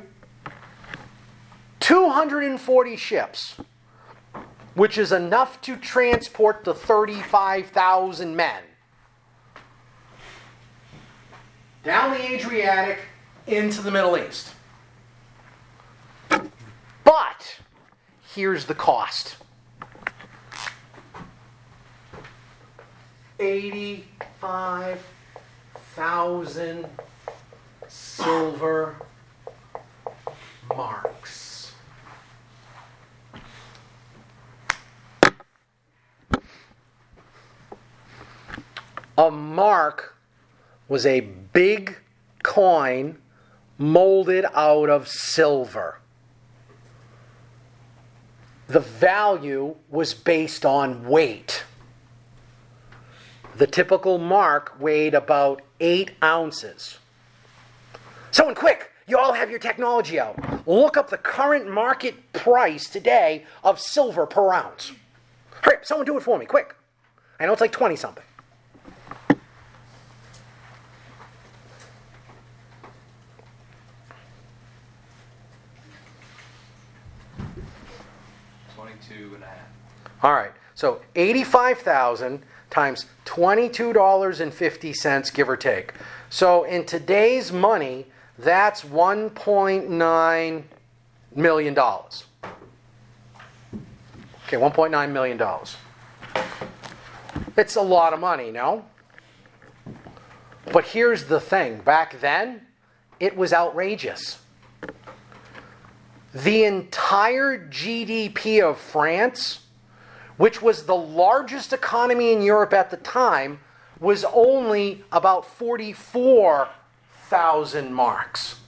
Speaker 1: two hundred forty ships, which is enough to transport the thirty-five thousand men down the Adriatic into the Middle East. But here's the cost. eighty-five thousand silver marks. A mark was a big coin molded out of silver. The value was based on weight. The typical mark weighed about eight ounces. Someone quick, you all have your technology out. Look up the current market price today of silver per ounce. Hurry up, someone do it for me, quick. I know it's like twenty something.
Speaker 3: twenty-two and a half.
Speaker 1: All right, so eighty-five thousand times twenty-two dollars and fifty cents, give or take. So in today's money, that's one point nine million dollars. Okay, one point nine million dollars. It's a lot of money, no? But here's the thing. Back then, it was outrageous. The entire G D P of France, which was the largest economy in Europe at the time, was only about forty-four thousand marks.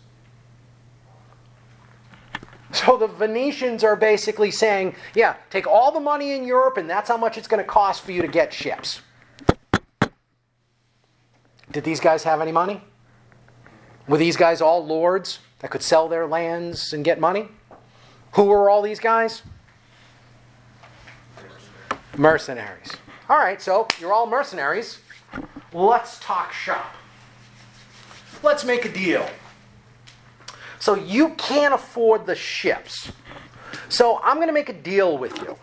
Speaker 1: So the Venetians are basically saying, yeah, take all the money in Europe and that's how much it's going to cost for you to get ships. Did these guys have any money? Were these guys all lords that could sell their lands and get money? Who were all these guys? Mercenaries. All right, so you're all mercenaries. Let's talk shop. Let's make a deal. So you can't afford the ships. So I'm going to make a deal with you.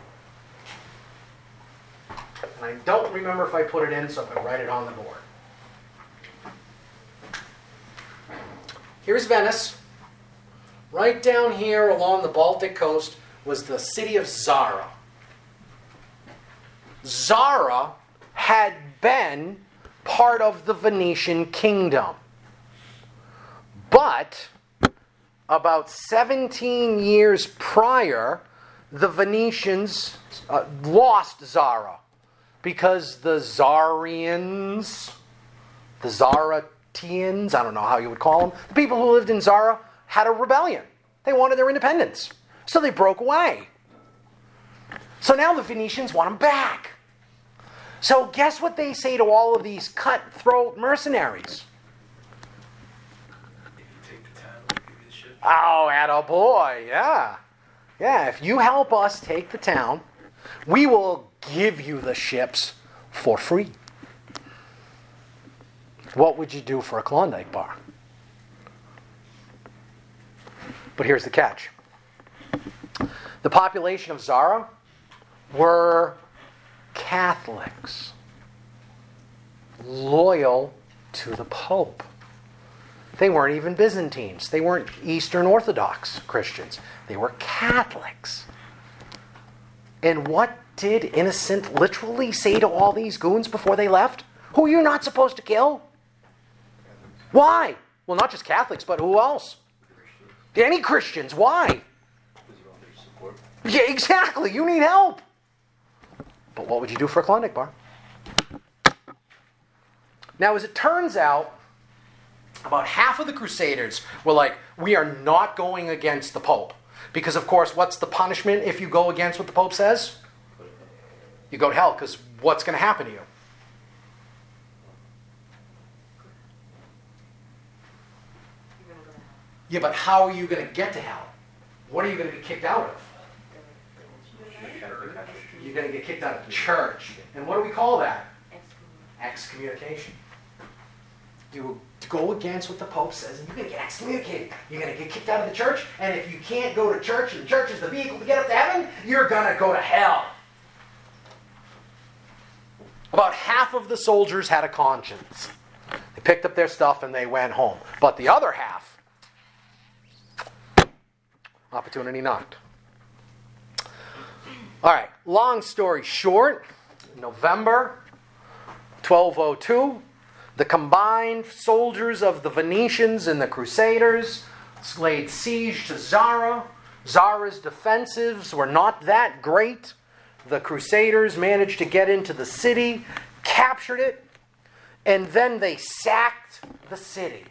Speaker 1: And I don't remember if I put it in, so I'm going to write it on the board. Here's Venice. Right down here along the Baltic coast was the city of Zara. Zara had been part of the Venetian kingdom. But about seventeen years prior, the Venetians uh, lost Zara because the Zarians, the Zaratians, I don't know how you would call them, the people who lived in Zara had a rebellion. They wanted their independence. So they broke away. So now the Venetians want them back. So guess what they say to all of these cutthroat mercenaries?
Speaker 3: If you take the town, we'll give you the ship.
Speaker 1: Oh, attaboy, yeah. Yeah, if you help us take the town, we will give you the ships for free. What would you do for a Klondike bar? But here's the catch. The population of Zara were Catholics, loyal to the Pope. They weren't even Byzantines. They weren't Eastern Orthodox Christians. They were Catholics. And what did Innocent literally say to all these goons before they left? Who are you not supposed to kill? Why? Well, not just Catholics, but who else? Any Christians. Why?
Speaker 3: Because you want their support.
Speaker 1: Yeah, exactly. You need help. But what would you do for a Klondike bar? Now, as it turns out, about half of the Crusaders were like, we are not going against the Pope. Because, of course, what's the punishment if you go against what the Pope says? You go to hell, because what's going to happen to you?
Speaker 2: You're gonna go to hell.
Speaker 1: Yeah, but how are you going to get to hell? What are you going to be kicked out of? You're going to get kicked out of the church. And what do we call that? Excommunication. You go against what the Pope says, and you're going to get excommunicated. You're going to get kicked out of the church, and if you can't go to church, and the church is the vehicle to get up to heaven, you're going to go to hell. About half of the soldiers had a conscience. They picked up their stuff and they went home. But the other half, opportunity knocked. All right, long story short, November twelve oh two, the combined soldiers of the Venetians and the Crusaders laid siege to Zara. Zara's defensives were not that great. The Crusaders managed to get into the city, captured it, and then they sacked the city.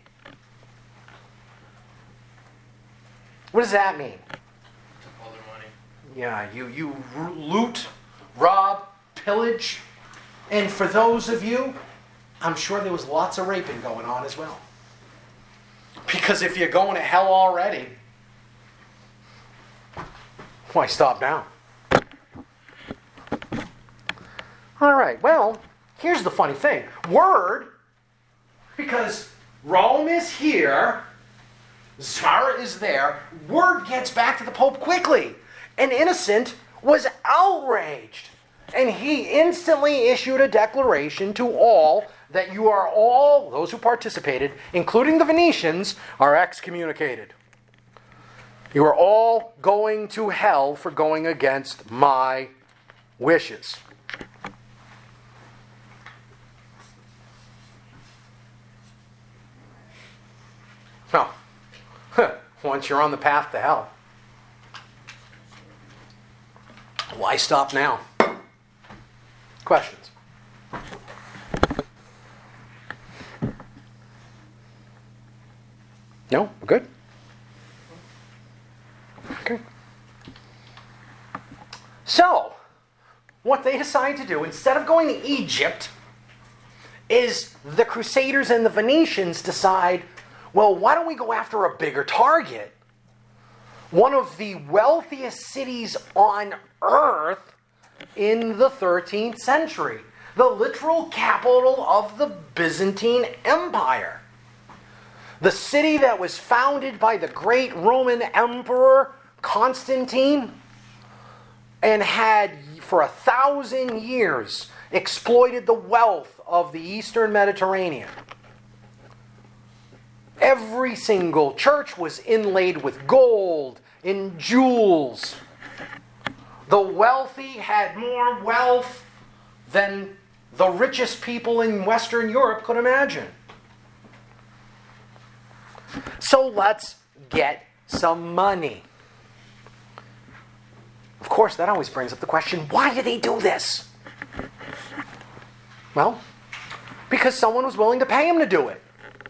Speaker 1: What does that mean?
Speaker 3: Took all their money.
Speaker 1: Yeah, you, you loot, rob, pillage. And for those of you, I'm sure there was lots of raping going on as well. Because if you're going to hell already, why stop now? All right, well, here's the funny thing. Word, because Rome is here, Zara is there, word gets back to the Pope quickly. And Innocent was outraged. And he instantly issued a declaration to all that you are all, those who participated, including the Venetians, are excommunicated. You are all going to hell for going against my wishes. No. Once you're on the path to hell, why stop now? Questions? No? We're good? Okay. So, what they decide to do, instead of going to Egypt, is the Crusaders and the Venetians decide, well, why don't we go after a bigger target? One of the wealthiest cities on earth in the thirteenth century. The literal capital of the Byzantine Empire. The city that was founded by the great Roman Emperor Constantine and had, for a thousand years, exploited the wealth of the Eastern Mediterranean. Every single church was inlaid with gold and jewels. The wealthy had more wealth than the richest people in Western Europe could imagine. So let's get some money. Of course, that always brings up the question, why did they do this? Well, because someone was willing to pay him to do it.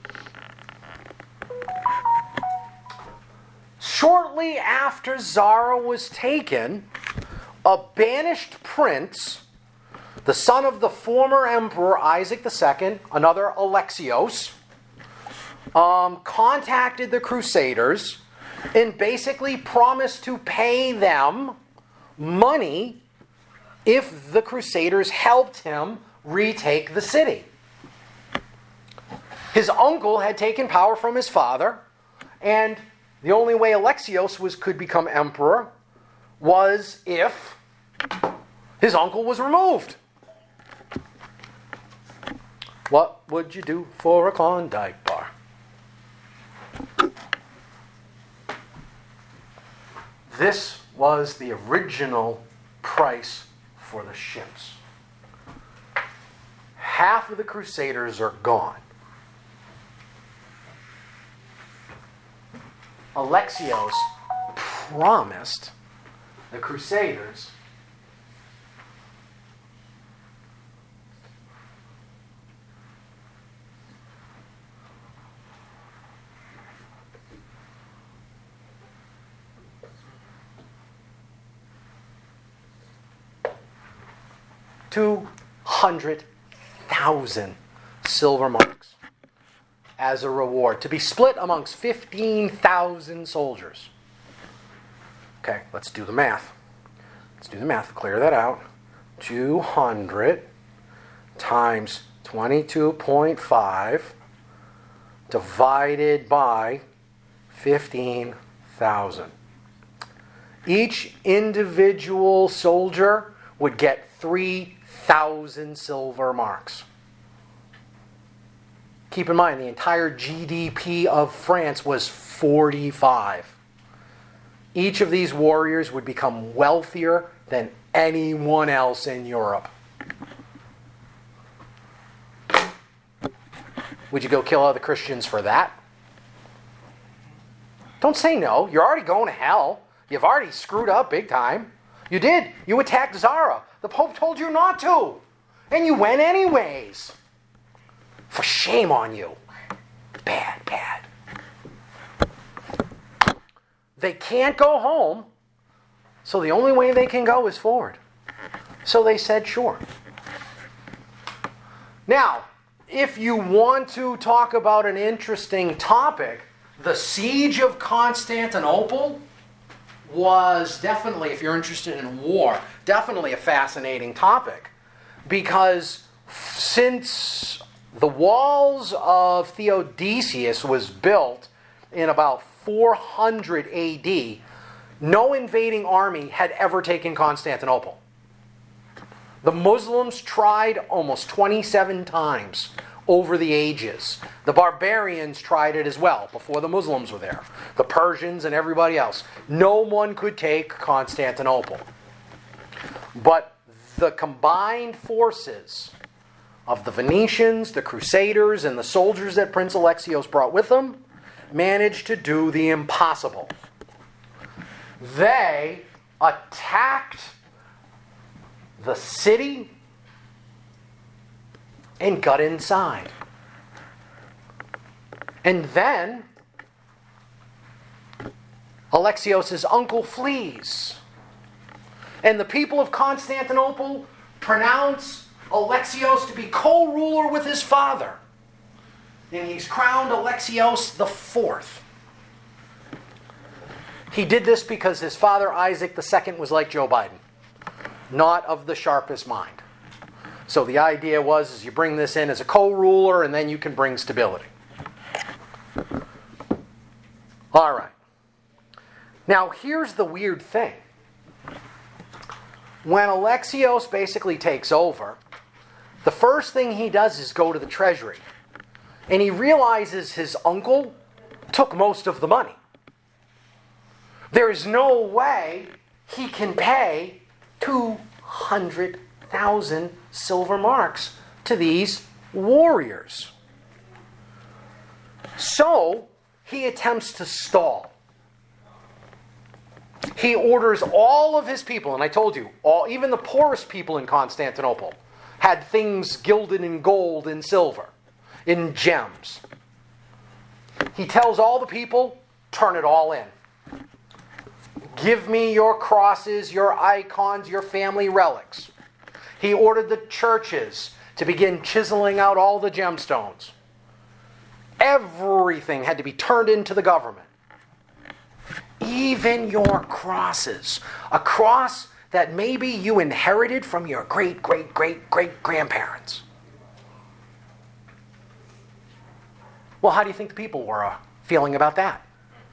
Speaker 1: Shortly after Zara was taken, a banished prince, the son of the former emperor Isaac the Second, another Alexios, um, contacted the Crusaders and basically promised to pay them money if the Crusaders helped him retake the city. His uncle had taken power from his father, and the only way Alexios was, could become emperor was if his uncle was removed. What would you do for a Klondike bar? This was the original price for the ships. Half of the Crusaders are gone. Alexios promised the Crusaders two hundred thousand silver marks as a reward to be split amongst fifteen thousand soldiers. Okay, let's do the math. Let's do the math to clear that out. two hundred times twenty-two point five divided by fifteen thousand. Each individual soldier would get three thousand silver marks. Keep in mind, the entire G D P of France was forty-five. Each of these warriors would become wealthier than anyone else in Europe. Would you go kill other Christians for that? Don't say no. You're already going to hell. You've already screwed up big time. You did. You attacked Zara. The Pope told you not to. And you went anyways. For shame on you. Bad, bad. They can't go home, so the only way they can go is forward. So they said, sure. Now, if you want to talk about an interesting topic, the siege of Constantinople was definitely, if you're interested in war, definitely a fascinating topic. Because since the walls of Theodosius was built in about four hundred A D, no invading army had ever taken Constantinople. The Muslims tried almost twenty-seven times over the ages. The barbarians tried it as well before the Muslims were there. The Persians and everybody else. No one could take Constantinople. But the combined forces of the Venetians, the Crusaders, and the soldiers that Prince Alexios brought with him managed to do the impossible. They attacked the city and got inside. And then Alexios' uncle flees. And the people of Constantinople pronounce Alexios to be co-ruler with his father. And he's crowned Alexios the Fourth. He did this because his father Isaac the Second was like Joe Biden, not of the sharpest mind. So the idea was is you bring this in as a co-ruler and then you can bring stability. All right. Now here's the weird thing. When Alexios basically takes over, the first thing he does is go to the treasury. And he realizes his uncle took most of the money. There is no way he can pay two hundred thousand silver marks to these warriors. So he attempts to stall. He orders all of his people, and I told you, all, even the poorest people in Constantinople had things gilded in gold and silver, in gems. He tells all the people, turn it all in. Give me your crosses, your icons, your family relics. He ordered the churches to begin chiseling out all the gemstones. Everything had to be turned into the government. Even your crosses. A cross that maybe you inherited from your great, great, great, great grandparents. Well, how do you think the people were uh, feeling about that?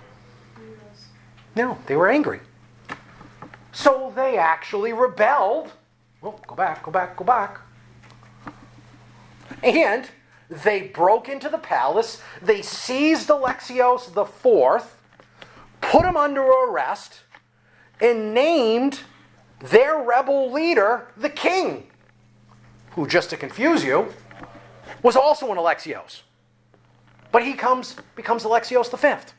Speaker 1: No, they were angry. So they actually rebelled. Oh, go back, go back, go back. And they broke into the palace. They seized Alexios the Fourth, put him under arrest, and named their rebel leader the king, who, just to confuse you, was also an Alexios. But he comes becomes Alexios the Fifth.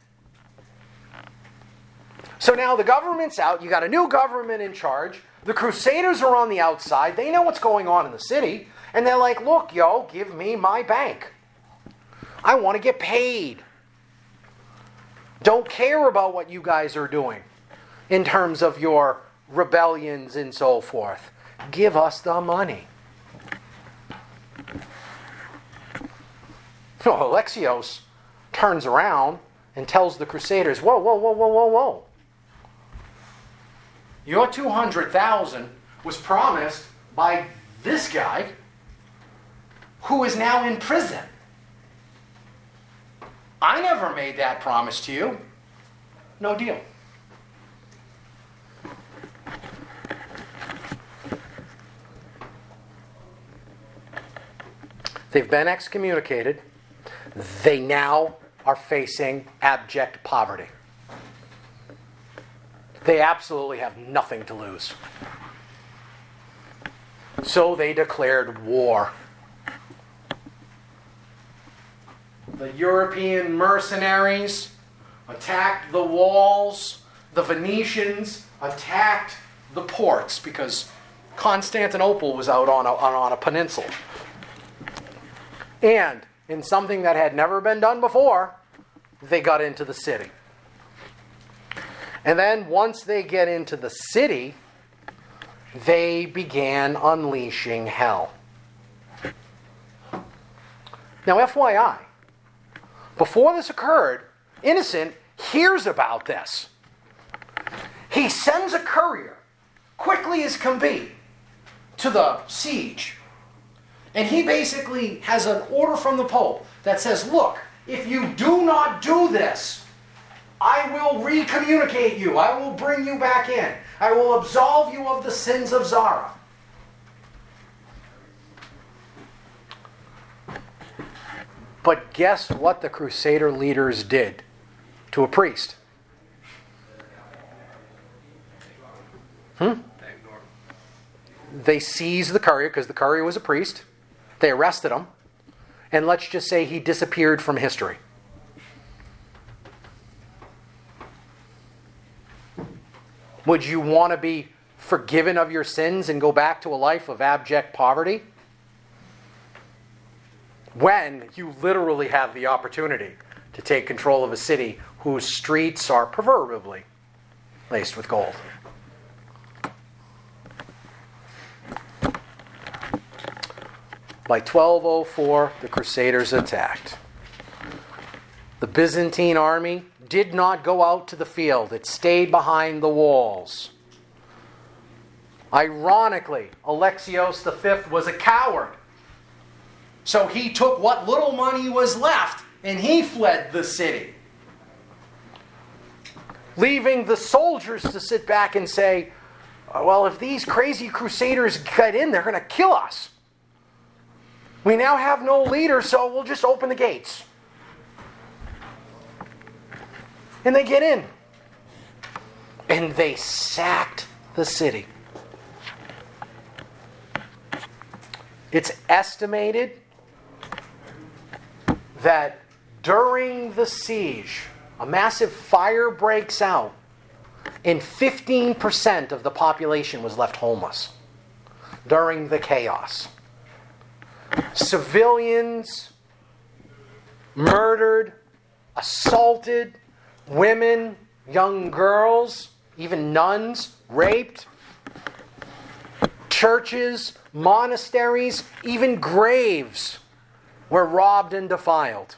Speaker 1: So now the government's out. You got a new government in charge. The Crusaders are on the outside. They know what's going on in the city. And they're like, look, yo, give me my bank. I want to get paid. Don't care about what you guys are doing in terms of your rebellions and so forth. Give us the money. So Alexios turns around and tells the Crusaders, whoa, whoa, whoa, whoa, whoa, whoa. Your two hundred thousand was promised by this guy who is now in prison. I never made that promise to you. No deal. They've been excommunicated. They now are facing abject poverty. They absolutely have nothing to lose. So they declared war. The European mercenaries attacked the walls. The Venetians attacked the ports because Constantinople was out on a, on a peninsula. And in something that had never been done before, they got into the city. And then once they get into the city, they began unleashing hell. Now, F Y I, before this occurred, Innocent hears about this. He sends a courier, quickly as can be, to the siege. And he basically has an order from the Pope that says, look, if you do not do this, I will recommunicate you. I will bring you back in. I will absolve you of the sins of Zara. But guess what the Crusader leaders did to a priest? Hmm? They seized the courier, because the courier was a priest. They arrested him. And let's just say he disappeared from history. Would you want to be forgiven of your sins and go back to a life of abject poverty? When you literally have the opportunity to take control of a city whose streets are proverbially laced with gold. By twelve oh four, the Crusaders attacked. The Byzantine army did not go out to the field. It stayed behind the walls. Ironically, Alexios the Fifth was a coward. So he took what little money was left and he fled the city, leaving the soldiers to sit back and say, well, if these crazy crusaders get in, they're going to kill us. We now have no leader, so we'll just open the gates. And they get in. And they sacked the city. It's estimated that during the siege, a massive fire breaks out, and fifteen percent of the population was left homeless during the chaos. Civilians murdered, assaulted, women, young girls, even nuns raped, churches, monasteries, even graves were robbed and defiled.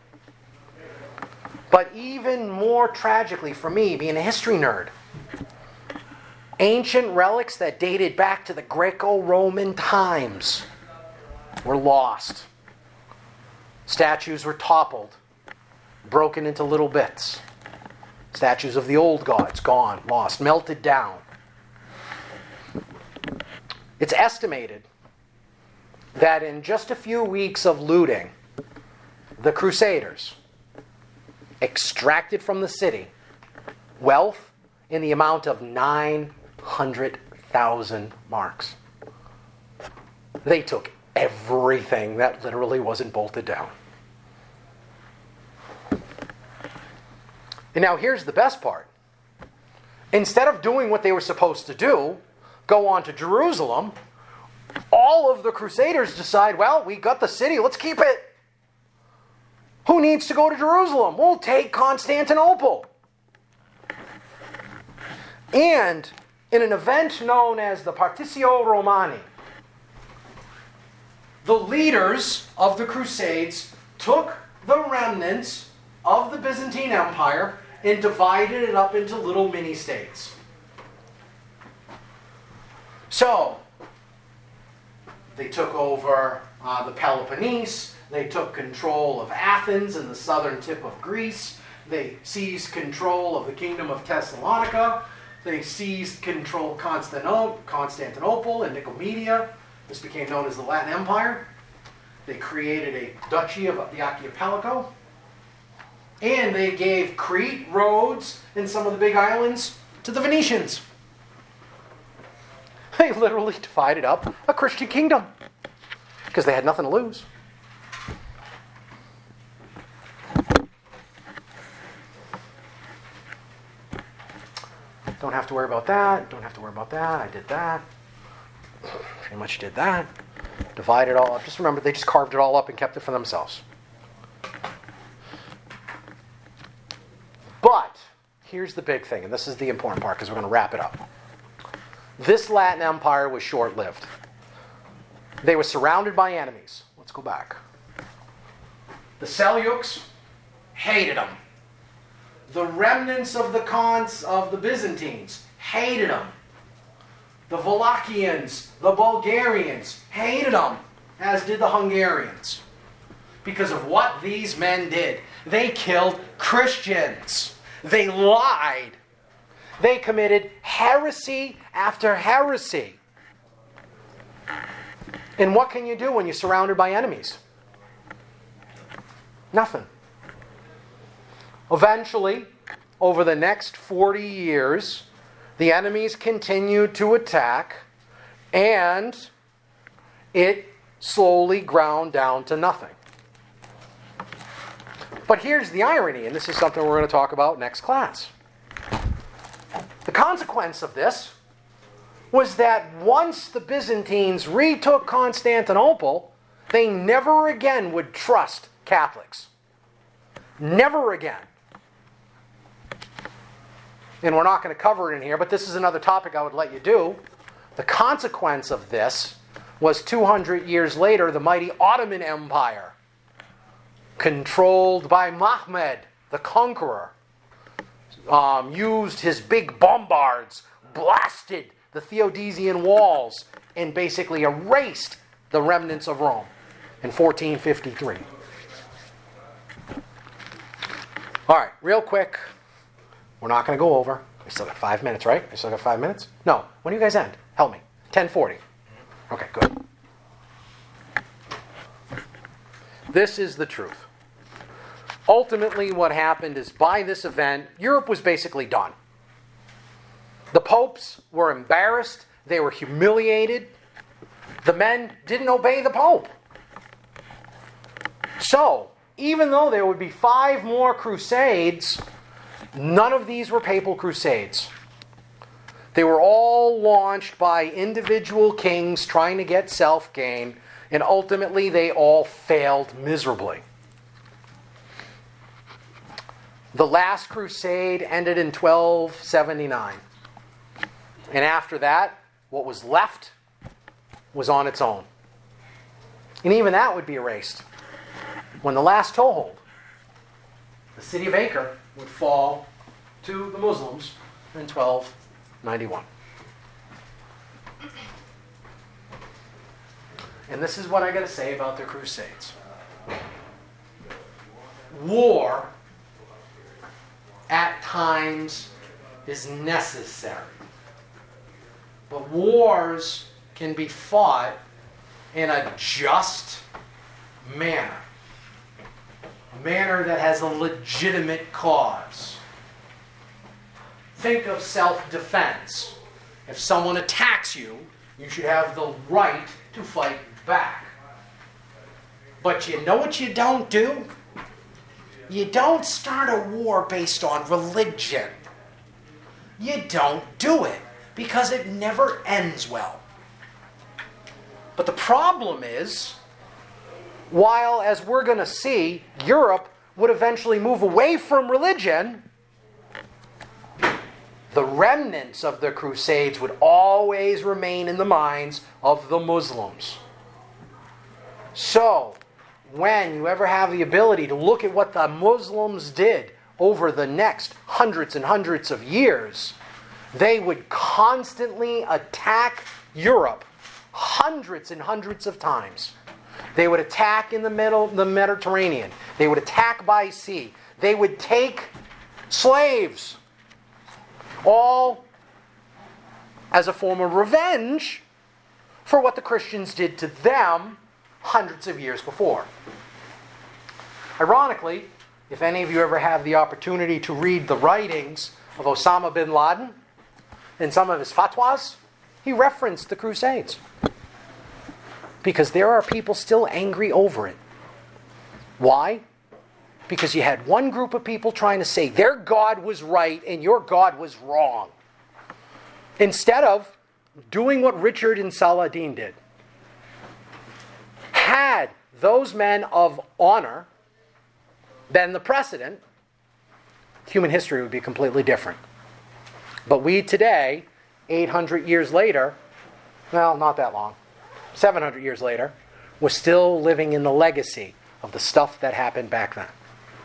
Speaker 1: But even more tragically for me, being a history nerd, ancient relics that dated back to the Greco-Roman times were lost. Statues were toppled, broken into little bits. Statues of the old gods, gone, lost, melted down. It's estimated that in just a few weeks of looting, the Crusaders extracted from the city wealth in the amount of nine hundred thousand marks. They took everything that literally wasn't bolted down. And now here's the best part. Instead of doing what they were supposed to do, go on to Jerusalem, all of the Crusaders decide, well, we got the city, let's keep it. Who needs to go to Jerusalem? We'll take Constantinople. And in an event known as the Partitio Romani, the leaders of the Crusades took the remnants of the Byzantine Empire and divided it up into little mini-states. So, they took over uh, the Peloponnese, they took control of Athens and the southern tip of Greece, they seized control of the kingdom of Thessalonica, they seized control of Constantino- Constantinople and Nicomedia. This became known as the Latin Empire. They created a duchy of the archipelago. And they gave Crete, Rhodes, and some of the big islands to the Venetians. They literally divided up a Christian kingdom because they had nothing to lose. Don't have to worry about that. Don't have to worry about that. I did that. Pretty much did that. Divided it all up. Just remember, they just carved it all up and kept it for themselves. But here's the big thing, and this is the important part because we're going to wrap it up. This Latin Empire was short-lived. They were surrounded by enemies. Let's go back. The Seljuks hated them. The remnants of the Khans of the Byzantines hated them. The Wallachians, the Bulgarians hated them, as did the Hungarians. Because of what these men did. They killed Christians. They lied. They committed heresy after heresy. And what can you do when you're surrounded by enemies? Nothing. Eventually, over the next forty years, the enemies continued to attack, and it slowly ground down to nothing. But here's the irony, and this is something we're going to talk about next class. The consequence of this was that once the Byzantines retook Constantinople, they never again would trust Catholics. Never again. And we're not going to cover it in here, but this is another topic I would let you do. The consequence of this was two hundred years later, the mighty Ottoman Empire, controlled by Mehmed the Conqueror, um, used his big bombards, blasted the Theodosian walls, and basically erased the remnants of Rome in fourteen fifty-three. All right, real quick. We're not going to go over. We still got five minutes, right? We still got five minutes? No. When do you guys end? Help me. ten forty. Okay, good. This is the truth. Ultimately, what happened is by this event, Europe was basically done. The popes were embarrassed. They were humiliated. The men didn't obey the pope. So, even though there would be five more crusades, none of these were papal crusades. They were all launched by individual kings trying to get self-gain, and ultimately they all failed miserably. The last crusade ended in twelve seventy-nine. And after that, what was left was on its own. And even that would be erased. When the last toehold, the city of Acre, would fall to the Muslims in twelve ninety-one. And this is what I got to say about the Crusades. War, at times, is necessary. But wars can be fought in a just manner. A manner that has a legitimate cause. Think of self-defense. If someone attacks you, you should have the right to fight back. But you know what you don't do? You don't start a war based on religion. You don't do it because it never ends well. But the problem is, while, as we're going to see, Europe would eventually move away from religion, the remnants of the Crusades would always remain in the minds of the Muslims. So, when you ever have the ability to look at what the Muslims did over the next hundreds and hundreds of years, they would constantly attack Europe hundreds and hundreds of times. They would attack in the middle, the Mediterranean. They would attack by sea. They would take slaves, all as a form of revenge for what the Christians did to them hundreds of years before. Ironically, if any of you ever have the opportunity to read the writings of Osama bin Laden and some of his fatwas, he referenced the Crusades. Because there are people still angry over it. Why? Because you had one group of people trying to say their God was right and your God was wrong. Instead of doing what Richard and Saladin did. Had those men of honor been the precedent, human history would be completely different. But we today, eight hundred years later, well, not that long, seven hundred years later, we're still living in the legacy of the stuff that happened back then.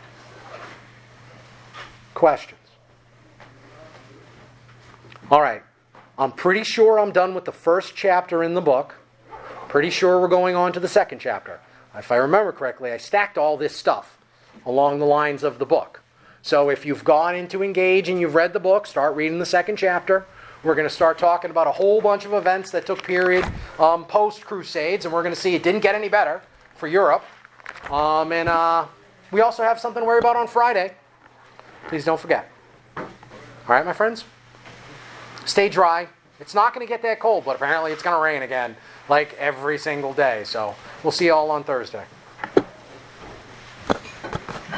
Speaker 1: Questions? All right. I'm pretty sure I'm done with the first chapter in the book. Pretty sure we're going on to the second chapter. If I remember correctly, I stacked all this stuff along the lines of the book. So if you've gone into Engage and you've read the book, start reading the second chapter. We're going to start talking about a whole bunch of events that took period um, post-Crusades, and we're going to see it didn't get any better for Europe. Um, and uh, we also have something to worry about on Friday. Please don't forget. All right, my friends? Stay dry. It's not going to get that cold, but apparently it's going to rain again, like every single day. So we'll see you all on Thursday.